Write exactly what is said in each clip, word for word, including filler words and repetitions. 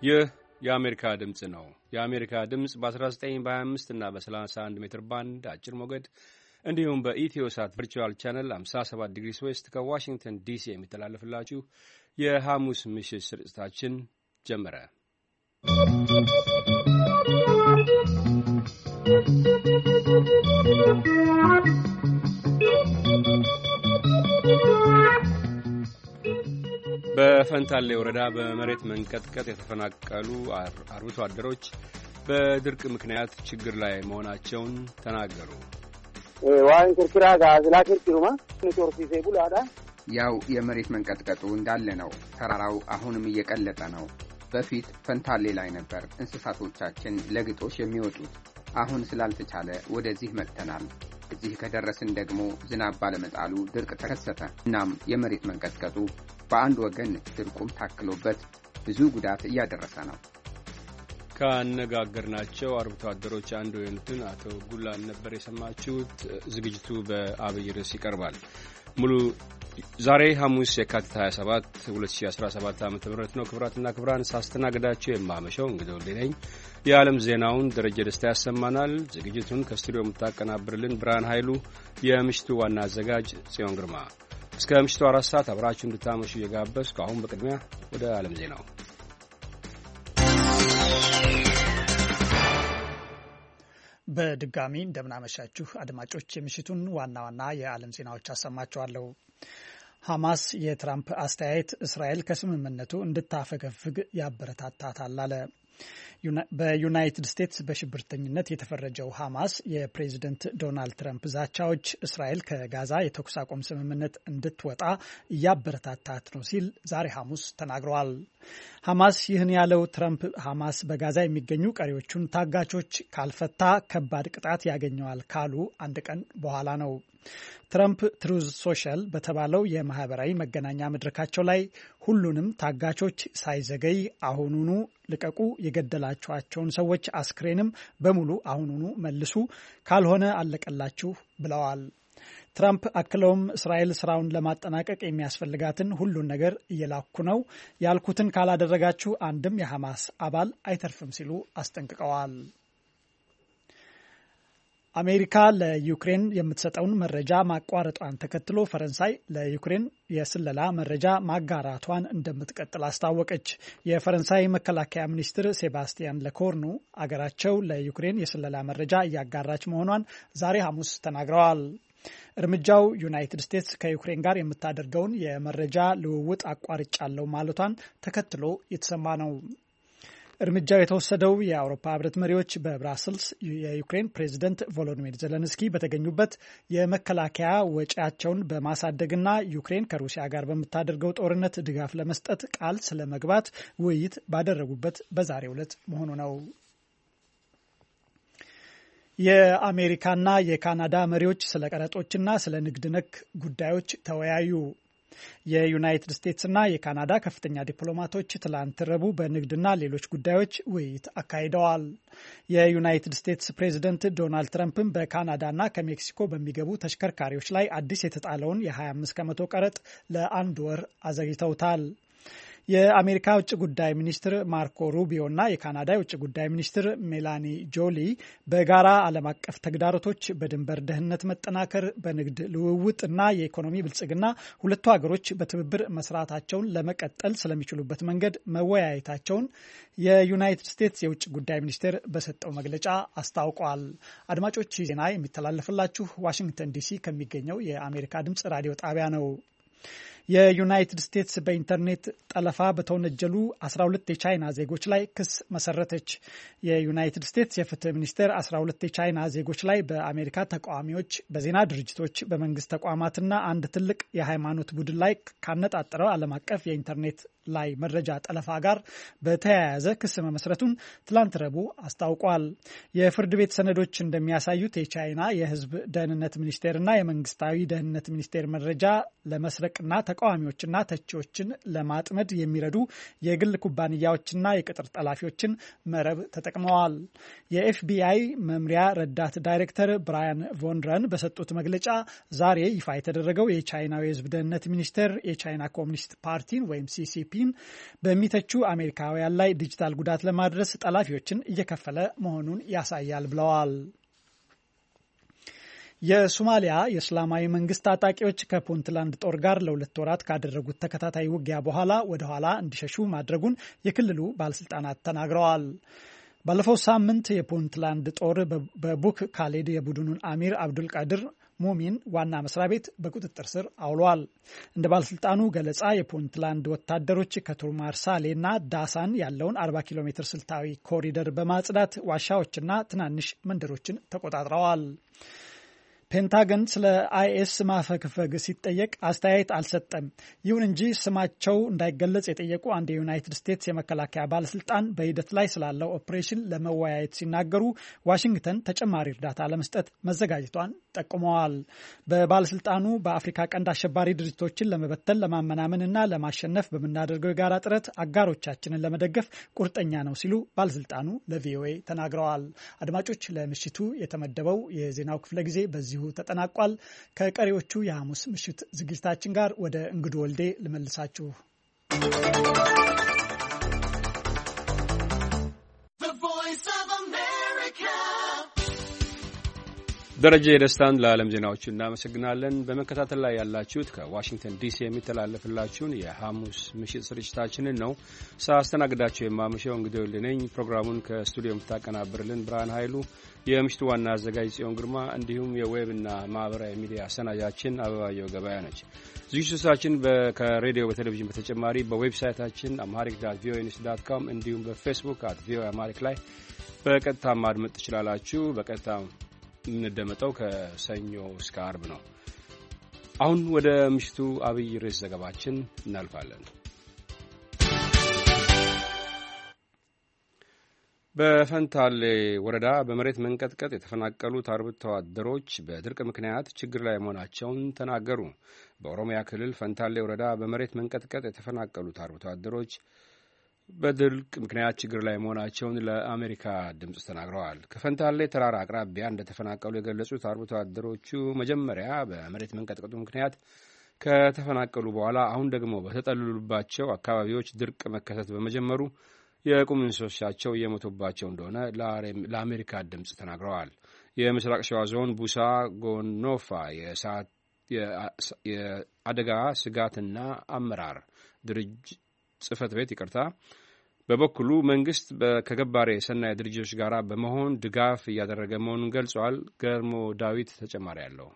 ይህ የአሜሪካ ድምጽ ነው። የአሜሪካ ድምጽ በ19 በ25 እና በ31 ሜትር ባንድ አጭር ሞገድ እንዲሁም በኢትዮ ሳት ቨርቹዋል ቻነል ሃምሳ ሰባት ዲግሪ ዌስት ከዋሽንግተን ዲሲ የሚተላለፍላችሁ የሐሙስ ምሽት ስርጭታችን ጀመረ። በፈንታሌ ወረዳ በመሬት መንቀጥቀጥ የተፈናቀሉ አርብቶ አደሮች በድርቅ ምክንያት ችግር ላይ መሆናቸውን ተናገሩ። ዋን ክርክራ ጋዝላ ክርክሩማ ኔትወርክ ይዘቡላዳ ያው የመሬት መንቀጥቀጡ እንዳለ ነው። ተራራው አሁንም እየቀለጠ ነው። በፊት ፈንታሌ ላይ ነበር እንስሳቶቻችን ለግጦሽ የሚወጡት። አሁን ስላልተቻለ ወደዚህ መጥተናል። እዚህ ከደረስን ደግሞ ዝናብ ባለመጣሉ ድርቅ ተከሰተ። እናም የመሬት መንቀጥቀጡ በአንድ ወገን ድርቁም ታክሎበት ብዙ ጉዳት እያደረሰ ነው። ካነጋገርናቸው አርብቶ አደሮች አንዱ የሆኑትን አቶ ጉላን ነበር የሰማችሁት። ዝግጅቱ በአብይ ርዕስ ይቀርባል። ሙሉ ዛሬ ሐሙስ የካቲት ሃያ ሰባት ሁለት ሺህ አስራ ሰባት ዓ.ም ነው። ክብራትና ክብራን ሳስተናግዳችሁ የማመሸው እንግዲህ ወልዴነኝ። የዓለም ዜናውን ደረጀ ደስታ ያሰማናል። ዝግጅቱን ከስቱዲዮ የምታቀናብርልን ብርሃን ኃይሉ፣ የምሽቱ ዋና አዘጋጅ ጽዮን ግርማ። እስከ ምሽቱ አራት ሰዓት አብራችሁ እንድታመሹ እየጋበዝኩ አሁን በቅድሚያ ወደ ዓለም ዜናው። በድጋሚ እንደምናመሻችሁ አድማጮች፣ የምሽቱን ዋና ዋና የዓለም ዜናዎች አሰማችኋለሁ። ሐማስ የትራምፕ አስተያየት እስራኤል ከስምምነቱ እንድታፈገፍግ ያበረታታታል አለ። በዩናይትድ ስቴትስ በሽብርተኝነት የተፈረጀው ሐማስ የፕሬዝደንት ዶናልድ ትራምፕ ዛቻዎች እስራኤል ከጋዛ የተኩስ አቁም ስምምነት እንድትወጣ እያበረታታት ነው ሲል ዛሬ ሐሙስ ተናግረዋል። ሐማስ ይህን ያለው ትራምፕ ሐማስ በጋዛ የሚገኙ ቀሪዎቹን ታጋቾች ካልፈታ ከባድ ቅጣት ያገኘዋል ካሉ አንድ ቀን በኋላ ነው። ትራምፕ ትሩዝ ሶሻል በተባለው የማህበራዊ መገናኛ መድረካቸው ላይ ሁሉንም ታጋቾች ሳይዘገይ አሁኑኑ ልቀቁ፣ የገደላችኋቸውን ሰዎች አስክሬንም በሙሉ አሁኑኑ መልሱ፣ ካልሆነ አለቀላችሁ ብለዋል። ትራምፕ አክለውም እስራኤል ስራውን ለማጠናቀቅ የሚያስፈልጋትን ሁሉን ነገር እየላኩ ነው፣ ያልኩትን ካላደረጋችሁ አንድም የሐማስ አባል አይተርፍም ሲሉ አስጠንቅቀዋል። አሜሪካ ለዩክሬን የምትሰጠውን መረጃ ማቋረጧን ተከትሎ ፈረንሳይ ለዩክሬን የስለላ መረጃ ማጋራቷን እንደምትቀጥል አስታወቀች። የፈረንሳይ መከላከያ ሚኒስትር ሴባስቲያን ለኮርኑ አገራቸው ለዩክሬን የስለላ መረጃ እያጋራች መሆኗን ዛሬ ሐሙስ ተናግረዋል። እርምጃው ዩናይትድ ስቴትስ ከዩክሬን ጋር የምታደርገውን የመረጃ ልውውጥ አቋርጫለሁ ማለቷን ተከትሎ የተሰማ ነው። እርምጃው የተወሰደው የአውሮፓ ህብረት መሪዎች በብራስልስ የዩክሬን ፕሬዝደንት ቮሎዲሚር ዜሌንስኪ በተገኙበት የመከላከያ ወጪያቸውን በማሳደግና ዩክሬን ከሩሲያ ጋር በምታደርገው ጦርነት ድጋፍ ለመስጠት ቃል ስለመግባት ውይይት ባደረጉበት በዛሬው ዕለት መሆኑ ነው። የአሜሪካና የካናዳ መሪዎች ስለ ቀረጦችና ስለ ንግድ ነክ ጉዳዮች ተወያዩ። የዩናይትድ ስቴትስና የካናዳ ከፍተኛ ዲፕሎማቶች ትላንት ረቡዕ በንግድና ሌሎች ጉዳዮች ውይይት አካሂደዋል። የዩናይትድ ስቴትስ ፕሬዝደንት ዶናልድ ትራምፕም በካናዳና ከሜክሲኮ በሚገቡ ተሽከርካሪዎች ላይ አዲስ የተጣለውን የ25 ከመቶ ቀረጥ ለአንድ ወር አዘግይተውታል። የአሜሪካ ውጭ ጉዳይ ሚኒስትር ማርኮ ሩቢዮ እና የካናዳ የውጭ ጉዳይ ሚኒስትር ሜላኒ ጆሊ በጋራ ዓለም አቀፍ ተግዳሮቶች፣ በድንበር ደህንነት መጠናከር፣ በንግድ ልውውጥ እና የኢኮኖሚ ብልጽግና ሁለቱ ሀገሮች በትብብር መስራታቸውን ለመቀጠል ስለሚችሉበት መንገድ መወያየታቸውን የዩናይትድ ስቴትስ የውጭ ጉዳይ ሚኒስቴር በሰጠው መግለጫ አስታውቋል። አድማጮች፣ ዜና የሚተላለፍላችሁ ዋሽንግተን ዲሲ ከሚገኘው የአሜሪካ ድምጽ ራዲዮ ጣቢያ ነው። የዩናይትድ ስቴትስ በኢንተርኔት ጠለፋ በተወነጀሉ አስራ ሁለት የቻይና ዜጎች ላይ ክስ መሰረተች። የዩናይትድ ስቴትስ የፍትህ ሚኒስቴር አስራ ሁለት የቻይና ዜጎች ላይ በአሜሪካ ተቃዋሚዎች፣ በዜና ድርጅቶች፣ በመንግስት ተቋማትና አንድ ትልቅ የሃይማኖት ቡድን ላይ ካነጣጠረው ዓለም አቀፍ የኢንተርኔት ላይ መረጃ ጠለፋ ጋር በተያያዘ ክስ መመስረቱን ትላንት ረቡዕ አስታውቋል። የፍርድ ቤት ሰነዶች እንደሚያሳዩት የቻይና የህዝብ ደህንነት ሚኒስቴርና የመንግስታዊ ደህንነት ሚኒስቴር መረጃ ለመስረቅና ተቃዋሚዎችና ተቺዎችን ለማጥመድ የሚረዱ የግል ኩባንያዎችና የቅጥር ጠላፊዎችን መረብ ተጠቅመዋል። የኤፍቢአይ መምሪያ ረዳት ዳይሬክተር ብራያን ቮንድረን በሰጡት መግለጫ ዛሬ ይፋ የተደረገው የቻይናው የህዝብ ደህንነት ሚኒስቴር የቻይና ኮሚኒስት ፓርቲን ወይም ሲሲፒ ጂዲፒን በሚተቹ አሜሪካውያን ላይ ዲጂታል ጉዳት ለማድረስ ጠላፊዎችን እየከፈለ መሆኑን ያሳያል ብለዋል። የሶማሊያ የእስላማዊ መንግስት ታጣቂዎች ከፑንትላንድ ጦር ጋር ለሁለት ወራት ካደረጉት ተከታታይ ውጊያ በኋላ ወደ ኋላ እንዲሸሹ ማድረጉን የክልሉ ባለስልጣናት ተናግረዋል። ባለፈው ሳምንት የፑንትላንድ ጦር በቡክ ካሌድ የቡድኑን አሚር አብዱል ቃድር ሙሚን ዋና መስሪያ ቤት በቁጥጥር ስር አውሏል። እንደ ባለስልጣኑ ገለጻ የፑንትላንድ ወታደሮች ከቱርማርሳሌና ዳሳን ያለውን አርባ ኪሎ ሜትር ስልታዊ ኮሪደር በማጽዳት ዋሻዎችና ትናንሽ መንደሮችን ተቆጣጥረዋል። ፔንታገን ስለ አይኤስ ማፈግፈግ ሲጠየቅ አስተያየት አልሰጠም። ይሁን እንጂ ስማቸው እንዳይገለጽ የጠየቁ አንድ የዩናይትድ ስቴትስ የመከላከያ ባለስልጣን በሂደት ላይ ስላለው ኦፕሬሽን ለመወያየት ሲናገሩ ዋሽንግተን ተጨማሪ እርዳታ ለመስጠት መዘጋጀቷን ጠቁመዋል። በባለስልጣኑ በአፍሪካ ቀንድ አሸባሪ ድርጅቶችን ለመበተን ለማመናመንና ለማሸነፍ በምናደርገው የጋራ ጥረት አጋሮቻችንን ለመደገፍ ቁርጠኛ ነው ሲሉ ባለስልጣኑ ለቪኦኤ ተናግረዋል። አድማጮች፣ ለምሽቱ የተመደበው የዜናው ክፍለ ጊዜ በዚሁ ተጠናቋል። ከቀሪዎቹ የሐሙስ ምሽት ዝግጅታችን ጋር ወደ እንግዱ ወልዴ ልመልሳችሁ። ደረጀ ደስታን ለዓለም ዜናዎቹ እናመሰግናለን። በመከታተል ላይ ያላችሁት ከዋሽንግተን ዲሲ የሚተላለፍላችሁን የሐሙስ ምሽት ስርጭታችንን ነው። ሳስተናግዳችሁ የማመሸው እንግዲህ ወልደነኝ። ፕሮግራሙን ከስቱዲዮ የምታቀናብርልን ብርሃን ኃይሉ፣ የምሽቱ ዋና አዘጋጅ ጽዮን ግርማ፣ እንዲሁም የዌብና ማህበራዊ ሚዲያ አሰናጃችን አበባየው ገበያ ነች። ዝግጅቶቻችን ከሬዲዮ በቴሌቪዥን በተጨማሪ በዌብሳይታችን አምሃሪክ ዳት ቪኦኤ ኒውስ ዳት ኮም እንዲሁም በፌስቡክ አት ቪኦኤ አምሃሪክ ላይ በቀጥታ ማድመጥ ትችላላችሁ። በቀጥታ የምንደመጠው ከሰኞ እስከ አርብ ነው። አሁን ወደ ምሽቱ አብይ ርዕስ ዘገባችን እናልፋለን። በፈንታሌ ወረዳ በመሬት መንቀጥቀጥ የተፈናቀሉት አርብቶ አደሮች በድርቅ ምክንያት ችግር ላይ መሆናቸውን ተናገሩ። በኦሮሚያ ክልል ፈንታሌ ወረዳ በመሬት መንቀጥቀጥ የተፈናቀሉት አርብቶ አደሮች በድርቅ ምክንያት ችግር ላይ መሆናቸውን ለአሜሪካ ድምፅ ተናግረዋል። ከፈንታሌ ተራራ አቅራቢያ እንደተፈናቀሉ የገለጹት አርብቶ አደሮቹ መጀመሪያ በመሬት መንቀጥቀጡ ምክንያት ከተፈናቀሉ በኋላ አሁን ደግሞ በተጠለሉባቸው አካባቢዎች ድርቅ መከሰት በመጀመሩ የቁም እንስሶቻቸው እየሞቱባቸው እንደሆነ ለአሜሪካ ድምፅ ተናግረዋል። የምስራቅ ሸዋ ዞን ቡሳ ጎኖፋ የአደጋ ስጋትና አመራር ድርጅት ጽህፈት ቤት ይቅርታ በበኩሉ መንግስት ከገባሬ የሰናይ ድርጅቶች ጋር በመሆን ድጋፍ እያደረገ መሆኑን ገልጿል። ገርሞ ዳዊት ተጨማሪ ያለው።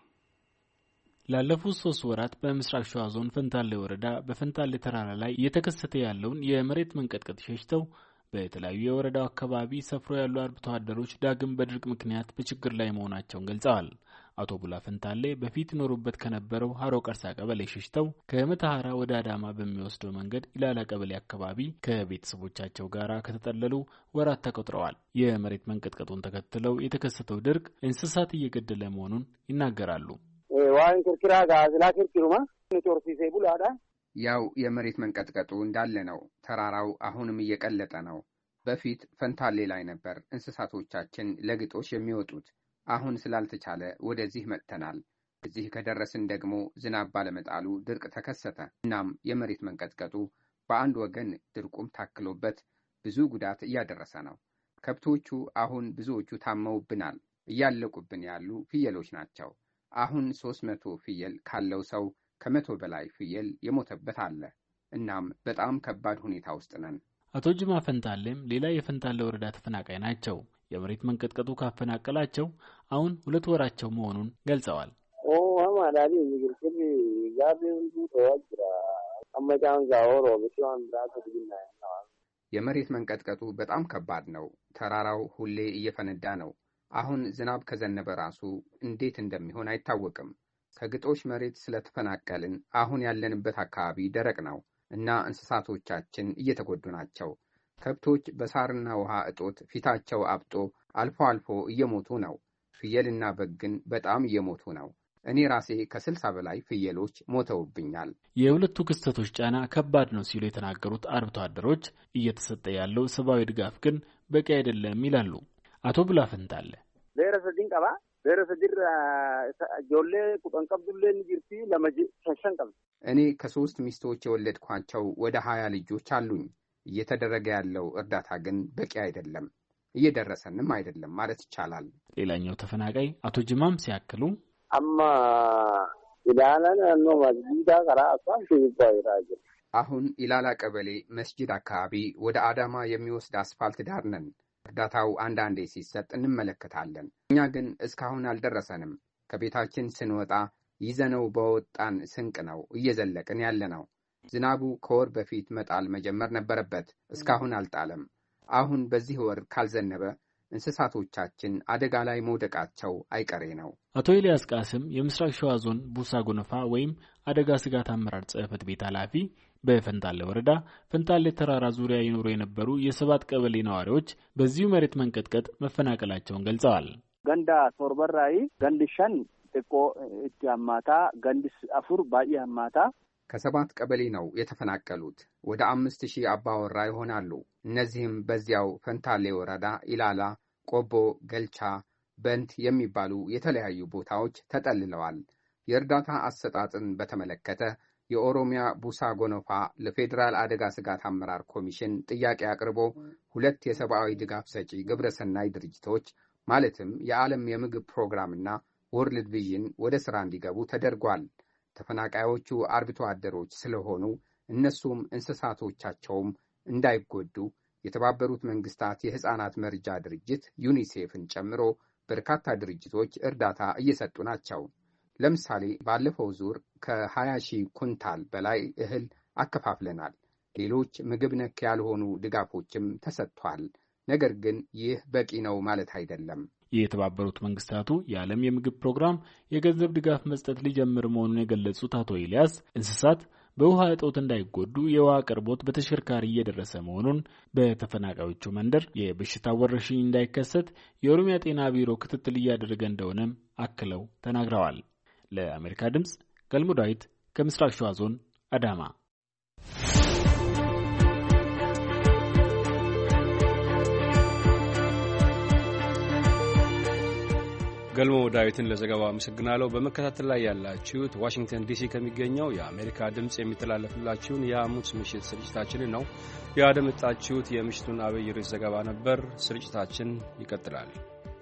ላለፉት ሶስት ወራት በምስራቅ ሸዋ ዞን ፈንታሌ ወረዳ በፈንታሌ ተራራ ላይ እየተከሰተ ያለውን የመሬት መንቀጥቀጥ ሸሽተው በተለያዩ የወረዳው አካባቢ ሰፍሮ ያሉ አርብቶ አደሮች ዳግም በድርቅ ምክንያት በችግር ላይ መሆናቸውን ገልጸዋል። አቶ ቡላ ፈንታሌ በፊት ኖሩበት ከነበረው ሀሮ ቀርሳ ቀበሌ ሸሽተው ከመተሐራ ወደ አዳማ በሚወስደው መንገድ ኢላላ ቀበሌ አካባቢ ከቤተሰቦቻቸው ጋር ከተጠለሉ ወራት ተቆጥረዋል። የመሬት መንቀጥቀጡን ተከትለው የተከሰተው ድርቅ እንስሳት እየገደለ መሆኑን ይናገራሉ። ዋን ክርክራ ጋዝላ ክርክሩማ ቶርሲሴ ቡላዳ ያው የመሬት መንቀጥቀጡ እንዳለ ነው። ተራራው አሁንም እየቀለጠ ነው። በፊት ፈንታሌ ላይ ነበር እንስሳቶቻችን ለግጦሽ የሚወጡት። አሁን ስላልተቻለ ወደዚህ መጥተናል። እዚህ ከደረስን ደግሞ ዝናብ ባለመጣሉ ድርቅ ተከሰተ። እናም የመሬት መንቀጥቀጡ በአንድ ወገን ድርቁም ታክሎበት ብዙ ጉዳት እያደረሰ ነው። ከብቶቹ አሁን ብዙዎቹ ታመውብናል። እያለቁብን ያሉ ፍየሎች ናቸው። አሁን ሶስት መቶ ፍየል ካለው ሰው ከመቶ በላይ ፍየል የሞተበት አለ። እናም በጣም ከባድ ሁኔታ ውስጥ ነን። አቶ ጅማ ፈንታሌም ሌላ የፈንታሌ ወረዳ ተፈናቃይ ናቸው። የመሬት መንቀጥቀጡ ካፈናቀላቸው አሁን ሁለት ወራቸው መሆኑን ገልጸዋል። ኦ አማዳሊ ይግርክል ያብንዱ ተዋጅራ አመጫን ጋወሮ በሽዋን ዳተ ድግና ያው የመሬት መንቀጥቀጡ በጣም ከባድ ነው። ተራራው ሁሌ እየፈነዳ ነው። አሁን ዝናብ ከዘነበ ራሱ እንዴት እንደሚሆን አይታወቅም። ከግጦሽ መሬት ስለተፈናቀልን አሁን ያለንበት አካባቢ ደረቅ ነው እና እንስሳቶቻችን እየተጎዱ ናቸው። ከብቶች በሳርና ውሃ እጦት ፊታቸው አብጦ አልፎ አልፎ እየሞቱ ነው። ፍየልና በግ ግን በጣም እየሞቱ ነው። እኔ ራሴ ከስልሳ በላይ ፍየሎች ሞተውብኛል። የሁለቱ ክስተቶች ጫና ከባድ ነው ሲሉ የተናገሩት አርብቶ አደሮች እየተሰጠ ያለው ሰብአዊ ድጋፍ ግን በቂ አይደለም ይላሉ። አቶ ቡላ ፈንታሌ ብሔረሰብ ድንቀባ በረሰጅር ጆሌ ቁጠን ቀብዱልን ይርቲ ለማጂ ተሸንቀም እኔ ከሶስት ሚስቶች የወለድኳቸው ወደ ሀያ ልጆች አሉኝ። እየተደረገ ያለው እርዳታ ግን በቂ አይደለም፣ እየደረሰንም አይደለም ማለት ይቻላል። ሌላኛው ተፈናቃይ አቶ ጅማም ሲያክሉ አማ ኢላላና ነው ማጂዳ ቀራ አሳን ይባይራጅ አሁን ኢላላ ቀበሌ መስጂድ አካባቢ ወደ አዳማ የሚወስድ አስፋልት ዳር ነን። እርዳታው አንዳንዴ ሲሰጥ እንመለከታለን። እኛ ግን እስካሁን አልደረሰንም። ከቤታችን ስንወጣ ይዘነው በወጣን ስንቅ ነው እየዘለቅን ያለነው። ዝናቡ ከወር በፊት መጣል መጀመር ነበረበት፣ እስካሁን አልጣለም። አሁን በዚህ ወር ካልዘነበ እንስሳቶቻችን አደጋ ላይ መውደቃቸው አይቀሬ ነው። አቶ ኤልያስ ቃስም የምስራቅ ሸዋ ዞን ቡሳ ጎነፋ ወይም አደጋ ስጋት አመራር ጽሕፈት ቤት ኃላፊ በፈንታሌ ወረዳ ፈንታሌ ተራራ ዙሪያ ይኖሩ የነበሩ የሰባት ቀበሌ ነዋሪዎች በዚሁ መሬት መንቀጥቀጥ መፈናቀላቸውን ገልጸዋል። ገንዳ ሶርበራይ ገንድሸን እኮ እጃማታ ገንድስ አፉር ባያማታ ከሰባት ቀበሌ ነው የተፈናቀሉት። ወደ አምስት ሺህ አባወራ ይሆናሉ። እነዚህም በዚያው ፈንታሌ ወረዳ ኢላላ፣ ቆቦ፣ ገልቻ፣ በንት የሚባሉ የተለያዩ ቦታዎች ተጠልለዋል። የእርዳታ አሰጣጥን በተመለከተ የኦሮሚያ ቡሳ ጎነፋ ለፌዴራል አደጋ ስጋት አመራር ኮሚሽን ጥያቄ አቅርቦ ሁለት የሰብአዊ ድጋፍ ሰጪ ግብረሰናይ ድርጅቶች ማለትም የዓለም የምግብ ፕሮግራምና ወርልድ ቪዥን ወደ ሥራ እንዲገቡ ተደርጓል። ተፈናቃዮቹ አርብቶ አደሮች ስለሆኑ እነሱም እንስሳቶቻቸውም እንዳይጎዱ የተባበሩት መንግስታት የሕፃናት መርጃ ድርጅት ዩኒሴፍን ጨምሮ በርካታ ድርጅቶች እርዳታ እየሰጡ ናቸው። ለምሳሌ ባለፈው ዙር ከሀያ ሺህ ኩንታል በላይ እህል አከፋፍለናል። ሌሎች ምግብ ነክ ያልሆኑ ድጋፎችም ተሰጥቷል። ነገር ግን ይህ በቂ ነው ማለት አይደለም። የተባበሩት መንግስታቱ የዓለም የምግብ ፕሮግራም የገንዘብ ድጋፍ መስጠት ሊጀምር መሆኑን የገለጹት አቶ ኤልያስ እንስሳት በውሃ እጦት እንዳይጎዱ የውሃ አቅርቦት በተሽከርካሪ እየደረሰ መሆኑን፣ በተፈናቃዮቹ መንደር የበሽታ ወረርሽኝ እንዳይከሰት የኦሮሚያ ጤና ቢሮ ክትትል እያደረገ እንደሆነም አክለው ተናግረዋል። ለአሜሪካ ድምጽ ገልሞ ዳዊት ከምስራቅ ሸዋ ዞን አዳማ። ገልሞ ዳዊትን ለዘገባው አመሰግናለሁ። በመከታተል ላይ ያላችሁት ዋሽንግተን ዲሲ ከሚገኘው የአሜሪካ ድምጽ የሚተላለፍላችሁን የሐሙስ ምሽት ስርጭታችንን ነው። ያደመጣችሁት የምሽቱን አብይ ርዕስ ዘገባ ነበር። ስርጭታችን ይቀጥላል።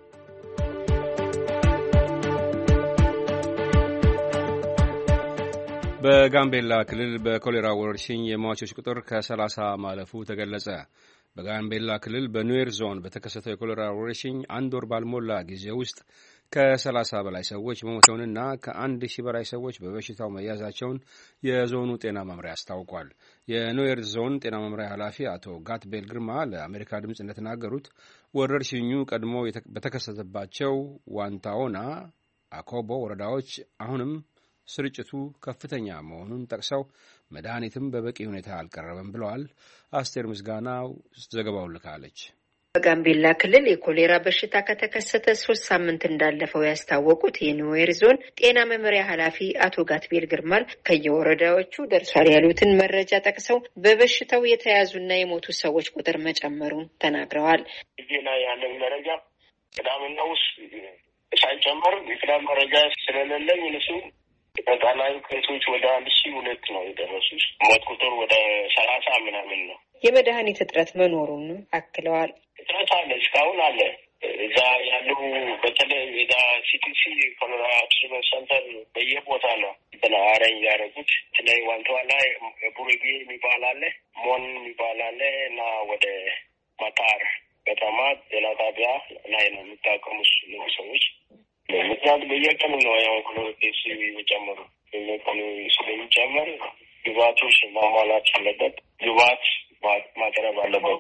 በጋምቤላ ክልል በኮሌራ ወረርሽኝ የሟቾች ቁጥር ከሰላሳ ማለፉ ተገለጸ። በጋምቤላ ክልል በኑዌር ዞን በተከሰተው የኮሌራ ወረርሽኝ አንድ ወር ባልሞላ ጊዜ ውስጥ ከሰላሳ በላይ ሰዎች መሞታቸውንና ከአንድ ሺህ በላይ ሰዎች በበሽታው መያዛቸውን የዞኑ ጤና መምሪያ አስታውቋል። የኑዌር ዞን ጤና መምሪያ ኃላፊ አቶ ጋትቤል ግርማ ለአሜሪካ ድምፅ እንደተናገሩት ወረርሽኙ ቀድሞ በተከሰተባቸው ዋንታዎና አኮቦ ወረዳዎች አሁንም ስርጭቱ ከፍተኛ መሆኑን ጠቅሰው መድኃኒትም በበቂ ሁኔታ አልቀረበም ብለዋል። አስቴር ምስጋናው ዘገባውን ልካለች። በጋምቤላ ክልል የኮሌራ በሽታ ከተከሰተ ሶስት ሳምንት እንዳለፈው ያስታወቁት የኑዌር ዞን ጤና መምሪያ ኃላፊ አቶ ጋትቤል ግርማል ከየወረዳዎቹ ደርሷል ያሉትን መረጃ ጠቅሰው በበሽታው የተያዙና የሞቱ ሰዎች ቁጥር መጨመሩን ተናግረዋል። ዜና ያለን መረጃ ቅዳምና ውስጥ ሳይጨመር የቅዳም መረጃ ስለሌለኝ እነሱ ጠቃላይ ከቶች ወደ አንድ ሺህ ሁለት ነው የደረሱት። ሞት ቁጥር ወደ ሰላሳ ምናምን ነው። የመድኃኒት እጥረት መኖሩን አክለዋል። እጥረት አለ፣ እስካሁን አለ። እዛ ያሉ በተለይ እዛ ሲቲሲ ኮሎራ ትሪትመንት ሰንተር በየቦታ ነው አረኝ ያደረጉት። በተለይ ዋንታዋ ላይ ቡሬጌ የሚባል አለ፣ ሞን የሚባል አለ እና ወደ ማታር ከተማ ጤና ጣቢያ ላይ ነው የሚታከሙት ሰዎች። ምክንያቱ በየቀኑ ነው ያው ኮሎቴስ የሚጨምሩ በየቀኑ ስለሚጨምር ግባቶች ማሟላት አለበት። ግባት ማቅረብ አለበት።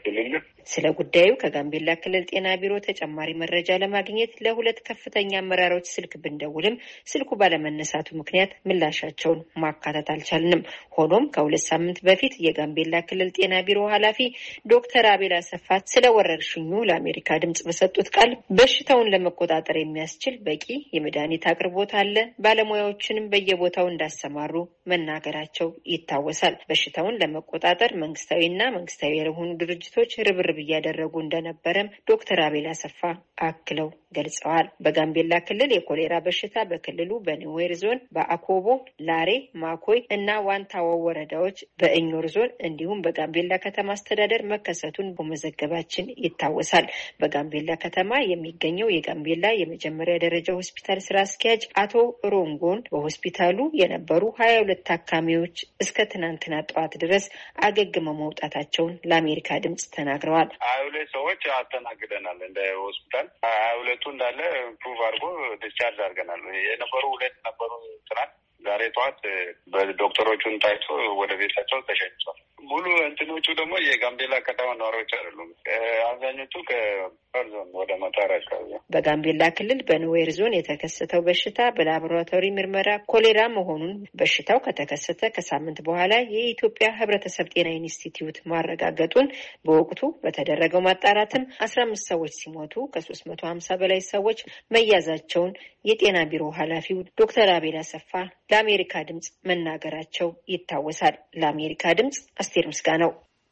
ስለ ጉዳዩ ከጋምቤላ ክልል ጤና ቢሮ ተጨማሪ መረጃ ለማግኘት ለሁለት ከፍተኛ አመራሮች ስልክ ብንደውልም ስልኩ ባለመነሳቱ ምክንያት ምላሻቸውን ማካተት አልቻልንም። ሆኖም ከሁለት ሳምንት በፊት የጋምቤላ ክልል ጤና ቢሮ ኃላፊ ዶክተር አቤል አሰፋት ስለ ወረርሽኙ ለአሜሪካ ድምጽ በሰጡት ቃል በሽታውን ለመቆጣጠር የሚያስችል በቂ የመድኃኒት አቅርቦት አለ፣ ባለሙያዎችንም በየቦታው እንዳሰማሩ መናገራቸው ይታወሳል። በሽታውን ለመቆጣጠር መንግስታዊና መንግስታዊ ያልሆኑ ድርጅቶች ርብርብ እያደረጉ እንደነበረም ዶክተር አቤል አሰፋ አክለው ገልጸዋል። በጋምቤላ ክልል የኮሌራ በሽታ በክልሉ በኒዌር ዞን በአኮቦ፣ ላሬ፣ ማኮይ እና ዋንታዋ ወረዳዎች በእኞር ዞን እንዲሁም በጋምቤላ ከተማ አስተዳደር መከሰቱን በመዘገባችን ይታወሳል። በጋምቤላ ከተማ የሚገኘው የጋምቤላ የመጀመሪያ ደረጃ ሆስፒታል ስራ አስኪያጅ አቶ ሮንጎን በሆስፒታሉ የነበሩ ሀያ ሁለት ታካሚዎች እስከ ትናንትና ጠዋት ድረስ አገግመው መውጣታቸውን ለአሜሪካ ድምጽ ተናግረዋል። ሀያ ሁለት ሰዎች አስተናግደናል። እንደ ሆስፒታል ሀያ ሁለቱ እንዳለ ፕሩቭ አድርጎ ዲስቻርጅ አድርገናል። የነበሩ ሁለት ነበሩ ትናንት ዛሬ ጠዋት በዶክተሮቹን ታይቶ ወደ ቤታቸው ተሸኝቷል። ሙሉ እንትኖቹ ደግሞ የጋምቤላ ከተማ ነዋሪዎች አይደሉም። አብዛኞቹ ከዞን ወደ መታራ አካባቢ። በጋምቤላ ክልል በኒዌር ዞን የተከሰተው በሽታ በላቦራቶሪ ምርመራ ኮሌራ መሆኑን በሽታው ከተከሰተ ከሳምንት በኋላ የኢትዮጵያ ሕብረተሰብ ጤና ኢንስቲትዩት ማረጋገጡን በወቅቱ በተደረገው ማጣራትም አስራ አምስት ሰዎች ሲሞቱ ከሶስት መቶ ሀምሳ በላይ ሰዎች መያዛቸውን የጤና ቢሮ ኃላፊው ዶክተር አቤል አሰፋ ለአሜሪካ ድምጽ መናገራቸው ይታወሳል። ለአሜሪካ ድምጽ አስቴር ምስጋናው።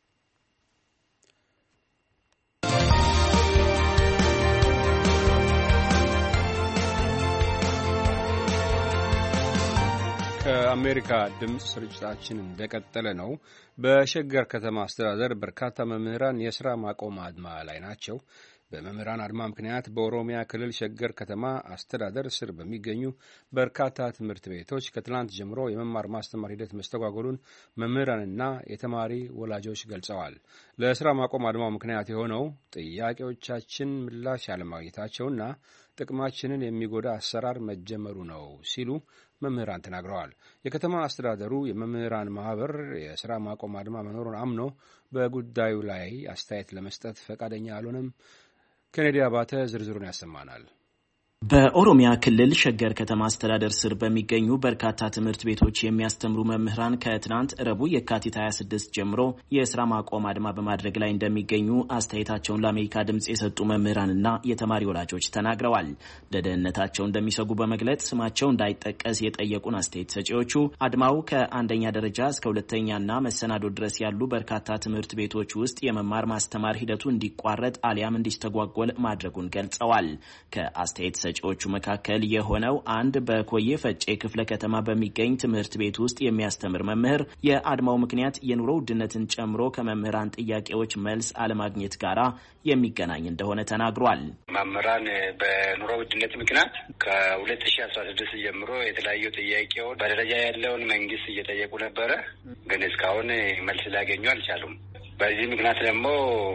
ከአሜሪካ ድምጽ ስርጭታችን እንደቀጠለ ነው። በሸገር ከተማ አስተዳደር በርካታ መምህራን የስራ ማቆም አድማ ላይ ናቸው። በመምህራን አድማ ምክንያት በኦሮሚያ ክልል ሸገር ከተማ አስተዳደር ስር በሚገኙ በርካታ ትምህርት ቤቶች ከትላንት ጀምሮ የመማር ማስተማር ሂደት መስተጓጎሉን መምህራንና የተማሪ ወላጆች ገልጸዋል። ለስራ ማቆም አድማው ምክንያት የሆነው ጥያቄዎቻችን ምላሽ ያለማግኘታቸውና ጥቅማችንን የሚጎዳ አሰራር መጀመሩ ነው ሲሉ መምህራን ተናግረዋል። የከተማ አስተዳደሩ የመምህራን ማህበር የስራ ማቆም አድማ መኖሩን አምኖ በጉዳዩ ላይ አስተያየት ለመስጠት ፈቃደኛ አልሆነም። ኬኔዲ አባተ ዝርዝሩን ያሰማናል። በኦሮሚያ ክልል ሸገር ከተማ አስተዳደር ስር በሚገኙ በርካታ ትምህርት ቤቶች የሚያስተምሩ መምህራን ከትናንት ረቡዕ የካቲት ሀያ ስድስት ጀምሮ የስራ ማቆም አድማ በማድረግ ላይ እንደሚገኙ አስተያየታቸውን ለአሜሪካ ድምጽ የሰጡ መምህራንና የተማሪ ወላጆች ተናግረዋል። ለደህንነታቸው እንደሚሰጉ በመግለጽ ስማቸው እንዳይጠቀስ የጠየቁን አስተያየት ሰጪዎቹ አድማው ከአንደኛ ደረጃ እስከ ሁለተኛና መሰናዶ ድረስ ያሉ በርካታ ትምህርት ቤቶች ውስጥ የመማር ማስተማር ሂደቱ እንዲቋረጥ አሊያም እንዲስተጓጎል ማድረጉን ገልጸዋል። ከአስተያየት ሰጪዎቹ መካከል የሆነው አንድ በኮዬ ፈጬ ክፍለ ከተማ በሚገኝ ትምህርት ቤት ውስጥ የሚያስተምር መምህር የአድማው ምክንያት የኑሮ ውድነትን ጨምሮ ከመምህራን ጥያቄዎች መልስ አለማግኘት ጋራ የሚገናኝ እንደሆነ ተናግሯል። መምህራን በኑሮ ውድነት ምክንያት ከሁለት ሺህ አስራ ስድስት ጀምሮ የተለያዩ ጥያቄዎች በደረጃ ያለውን መንግስት እየጠየቁ ነበረ፣ ግን እስካሁን መልስ ሊያገኙ አልቻሉም። በዚህ ምክንያት ደግሞ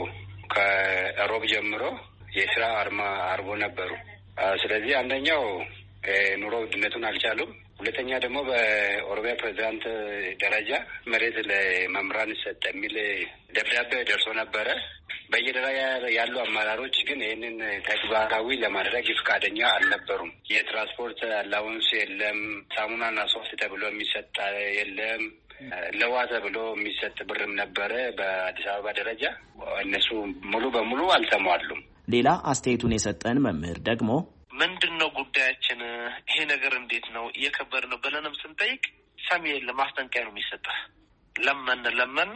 ከሮብ ጀምሮ የስራ አድማ አርቦ ነበሩ። ስለዚህ አንደኛው ኑሮ ውድነቱን አልቻሉም። ሁለተኛ ደግሞ በኦሮሚያ ፕሬዚዳንት ደረጃ መሬት ለመምህራን ይሰጥ የሚል ደብዳቤ ደርሶ ነበረ። በየደረጃ ያሉ አመራሮች ግን ይህንን ተግባራዊ ለማድረግ ፈቃደኛ አልነበሩም። የትራንስፖርት አላውንስ የለም፣ ሳሙናና ሶፍት ተብሎ የሚሰጥ የለም፣ ለዋ ተብሎ የሚሰጥ ብርም ነበረ በአዲስ አበባ ደረጃ። እነሱ ሙሉ በሙሉ አልተሟሉም። ሌላ አስተያየቱን የሰጠን መምህር ደግሞ ምንድን ነው ጉዳያችን፣ ይሄ ነገር እንዴት ነው እየከበር ነው ብለንም ስንጠይቅ ሰሚ የለም፣ ማስጠንቀቂያ ነው የሚሰጠህ። ለመን ለመን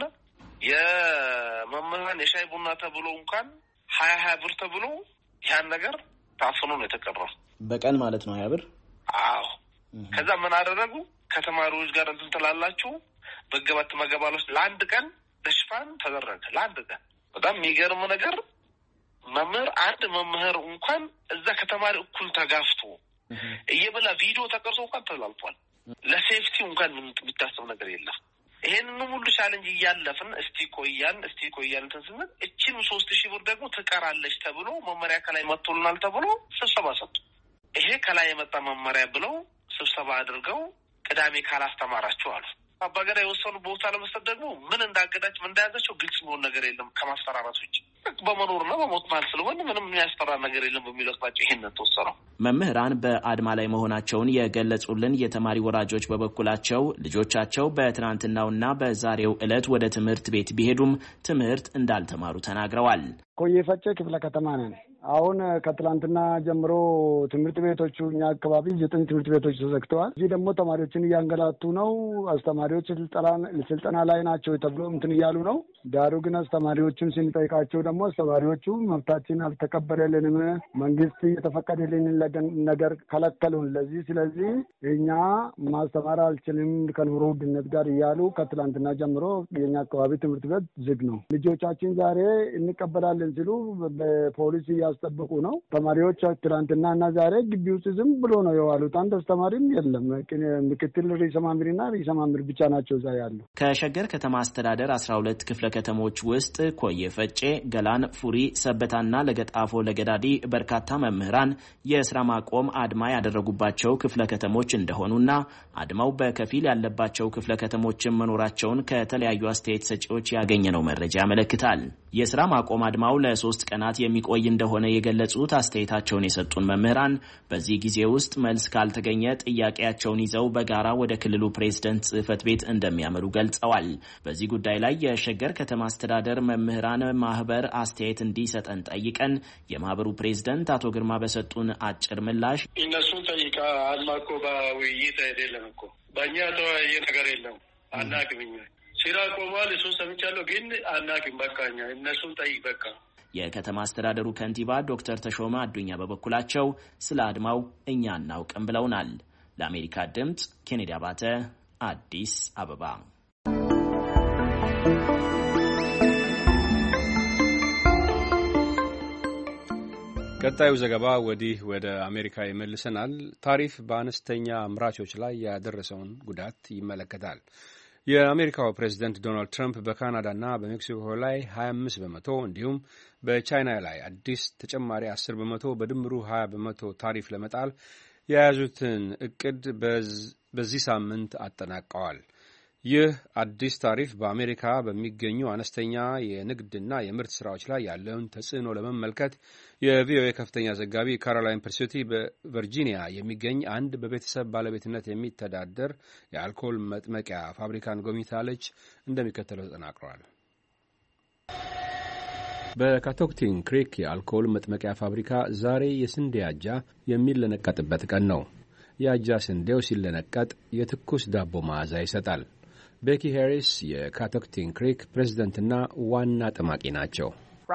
የመምህራን የሻይ ቡና ተብሎ እንኳን ሀያ ሀያ ብር ተብሎ ያን ነገር ታፍኖ ነው የተቀረው። በቀን ማለት ነው ሀያ ብር። አዎ። ከዛ ምን አደረጉ? ከተማሪዎች ጋር እንትን ትላላችሁ በገባት መገባሎች ለአንድ ቀን ለሽፋን ተደረገ። ለአንድ ቀን በጣም የሚገርም ነገር መምህር አንድ መምህር እንኳን እዛ ከተማሪ እኩል ተጋፍቶ እየበላ ቪዲዮ ተቀርጾ እንኳን ተላልፏል። ለሴፍቲ እንኳን የሚታሰብ ነገር የለም። ይሄንን ሁሉ ቻሌንጅ እያለፍን እስቲ ቆያን እስቲ ቆያን ተስመን እቺም ሶስት ሺህ ብር ደግሞ ትቀራለች ተብሎ መመሪያ ከላይ መጥቶልናል ተብሎ ስብሰባ ሰጡ። ይሄ ከላይ የመጣ መመሪያ ብለው ስብሰባ አድርገው ቅዳሜ ካላስተማራችሁ አሉ። አባገዳ የወሰኑ ቦታ ለመስጠት ደግሞ ምን እንዳገዳች ምን እንዳያዛቸው ግልጽ የሚሆን ነገር የለም ከማስፈራራት ውጭ። በመኖርና በሞት ማለት ስለሆነ ምንም የሚያስፈራ ነገር የለም በሚለው አቅጣጫ ይሄንን ተወሰነው። መምህራን በአድማ ላይ መሆናቸውን የገለጹልን የተማሪ ወላጆች በበኩላቸው ልጆቻቸው በትናንትናውና በዛሬው ዕለት ወደ ትምህርት ቤት ቢሄዱም ትምህርት እንዳልተማሩ ተናግረዋል። ኮዬ ፈጬ ክፍለ ከተማ ነን። አሁን ከትላንትና ጀምሮ ትምህርት ቤቶቹ እኛ አካባቢ ዘጠኝ ትምህርት ቤቶች ተዘግተዋል። እዚህ ደግሞ ተማሪዎችን እያንገላቱ ነው። አስተማሪዎች ስልጠና ላይ ናቸው ተብሎ እንትን እያሉ ነው። ዳሩ ግን አስተማሪዎቹን ስንጠይቃቸው ደግሞ አስተማሪዎቹ መብታችን አልተቀበለልንም፣ መንግስት የተፈቀደልን ነገር ከለከሉን፣ ለዚህ ስለዚህ እኛ ማስተማር አልችልም ከኑሮ ውድነት ጋር እያሉ ከትላንትና ጀምሮ የኛ አካባቢ ትምህርት ቤት ዝግ ነው። ልጆቻችን ዛሬ እንቀበላለን ሲሉ በፖሊስ እያስጠበቁ ነው። ተማሪዎች ትላንትና እና ዛሬ ግቢ ውስጥ ዝም ብሎ ነው የዋሉት። አንድ አስተማሪም የለም። ምክትል ርዕሰ መምህርና ርዕሰ መምህር ብቻ ናቸው እዛ ያሉ። ከሸገር ከተማ አስተዳደር አስራ ሁለት ክፍለ ከተሞች ውስጥ ኮዬ ፈጬ፣ ገላን፣ ፉሪ፣ ሰበታና ለገጣፎ ለገዳዲ በርካታ መምህራን የስራ ማቆም አድማ ያደረጉባቸው ክፍለ ከተሞች እንደሆኑና አድማው በከፊል ያለባቸው ክፍለ ከተሞችን መኖራቸውን ከተለያዩ አስተያየት ሰጪዎች ያገኘነው መረጃ ያመለክታል። የስራ ማቆም አድማው ለሶስት ቀናት የሚቆይ እንደሆነ የገለጹት አስተያየታቸውን የሰጡን መምህራን በዚህ ጊዜ ውስጥ መልስ ካልተገኘ ጥያቄያቸውን ይዘው በጋራ ወደ ክልሉ ፕሬዝደንት ጽህፈት ቤት እንደሚያመሩ ገልጸዋል። በዚህ ጉዳይ ላይ የሸገር ከተማ አስተዳደር መምህራን ማህበር አስተያየት እንዲሰጠን ጠይቀን የማህበሩ ፕሬዝደንት አቶ ግርማ በሰጡን አጭር ምላሽ እነሱን ጠይቃ አድማ እኮ በውይይት አይደለም እኮ በእኛ ተወያየ ነገር የለም አናግብኛ ስራ ቆሟል። እሱ ሰምቻለሁ ግን አናግም በቃኛ እነሱን ጠይቅ በቃ። የከተማ አስተዳደሩ ከንቲባ ዶክተር ተሾመ አዱኛ በበኩላቸው ስለ አድማው እኛ አናውቅም ብለውናል። ለአሜሪካ ድምጽ ኬኔዲ አባተ አዲስ አበባ። ቀጣዩ ዘገባ ወዲህ ወደ አሜሪካ ይመልሰናል። ታሪፍ በአነስተኛ አምራቾች ላይ ያደረሰውን ጉዳት ይመለከታል። የአሜሪካው ፕሬዝደንት ዶናልድ ትራምፕ በካናዳና በሜክሲኮ ላይ ሀያ አምስት በመቶ እንዲሁም በቻይና ላይ አዲስ ተጨማሪ አስር በመቶ በድምሩ ሀያ በመቶ ታሪፍ ለመጣል የያዙትን እቅድ በዚህ ሳምንት አጠናቀዋል። ይህ አዲስ ታሪፍ በአሜሪካ በሚገኙ አነስተኛ የንግድና የምርት ስራዎች ላይ ያለውን ተጽዕኖ ለመመልከት የቪኦኤ ከፍተኛ ዘጋቢ ካሮላይን ፐርሲቲ በቨርጂኒያ የሚገኝ አንድ በቤተሰብ ባለቤትነት የሚተዳደር የአልኮል መጥመቂያ ፋብሪካን ጎብኝታለች። እንደሚከተለው ተጠናቅረዋል። በካቶክቲን ክሪክ የአልኮል መጥመቂያ ፋብሪካ ዛሬ የስንዴ አጃ የሚለነቀጥበት ቀን ነው። የአጃ ስንዴው ሲለነቀጥ የትኩስ ዳቦ መዓዛ ይሰጣል። ቤኪ ሄሪስ የካቶክቲን ክሪክ ፕሬዝደንትና ዋና ጠማቂ ናቸው።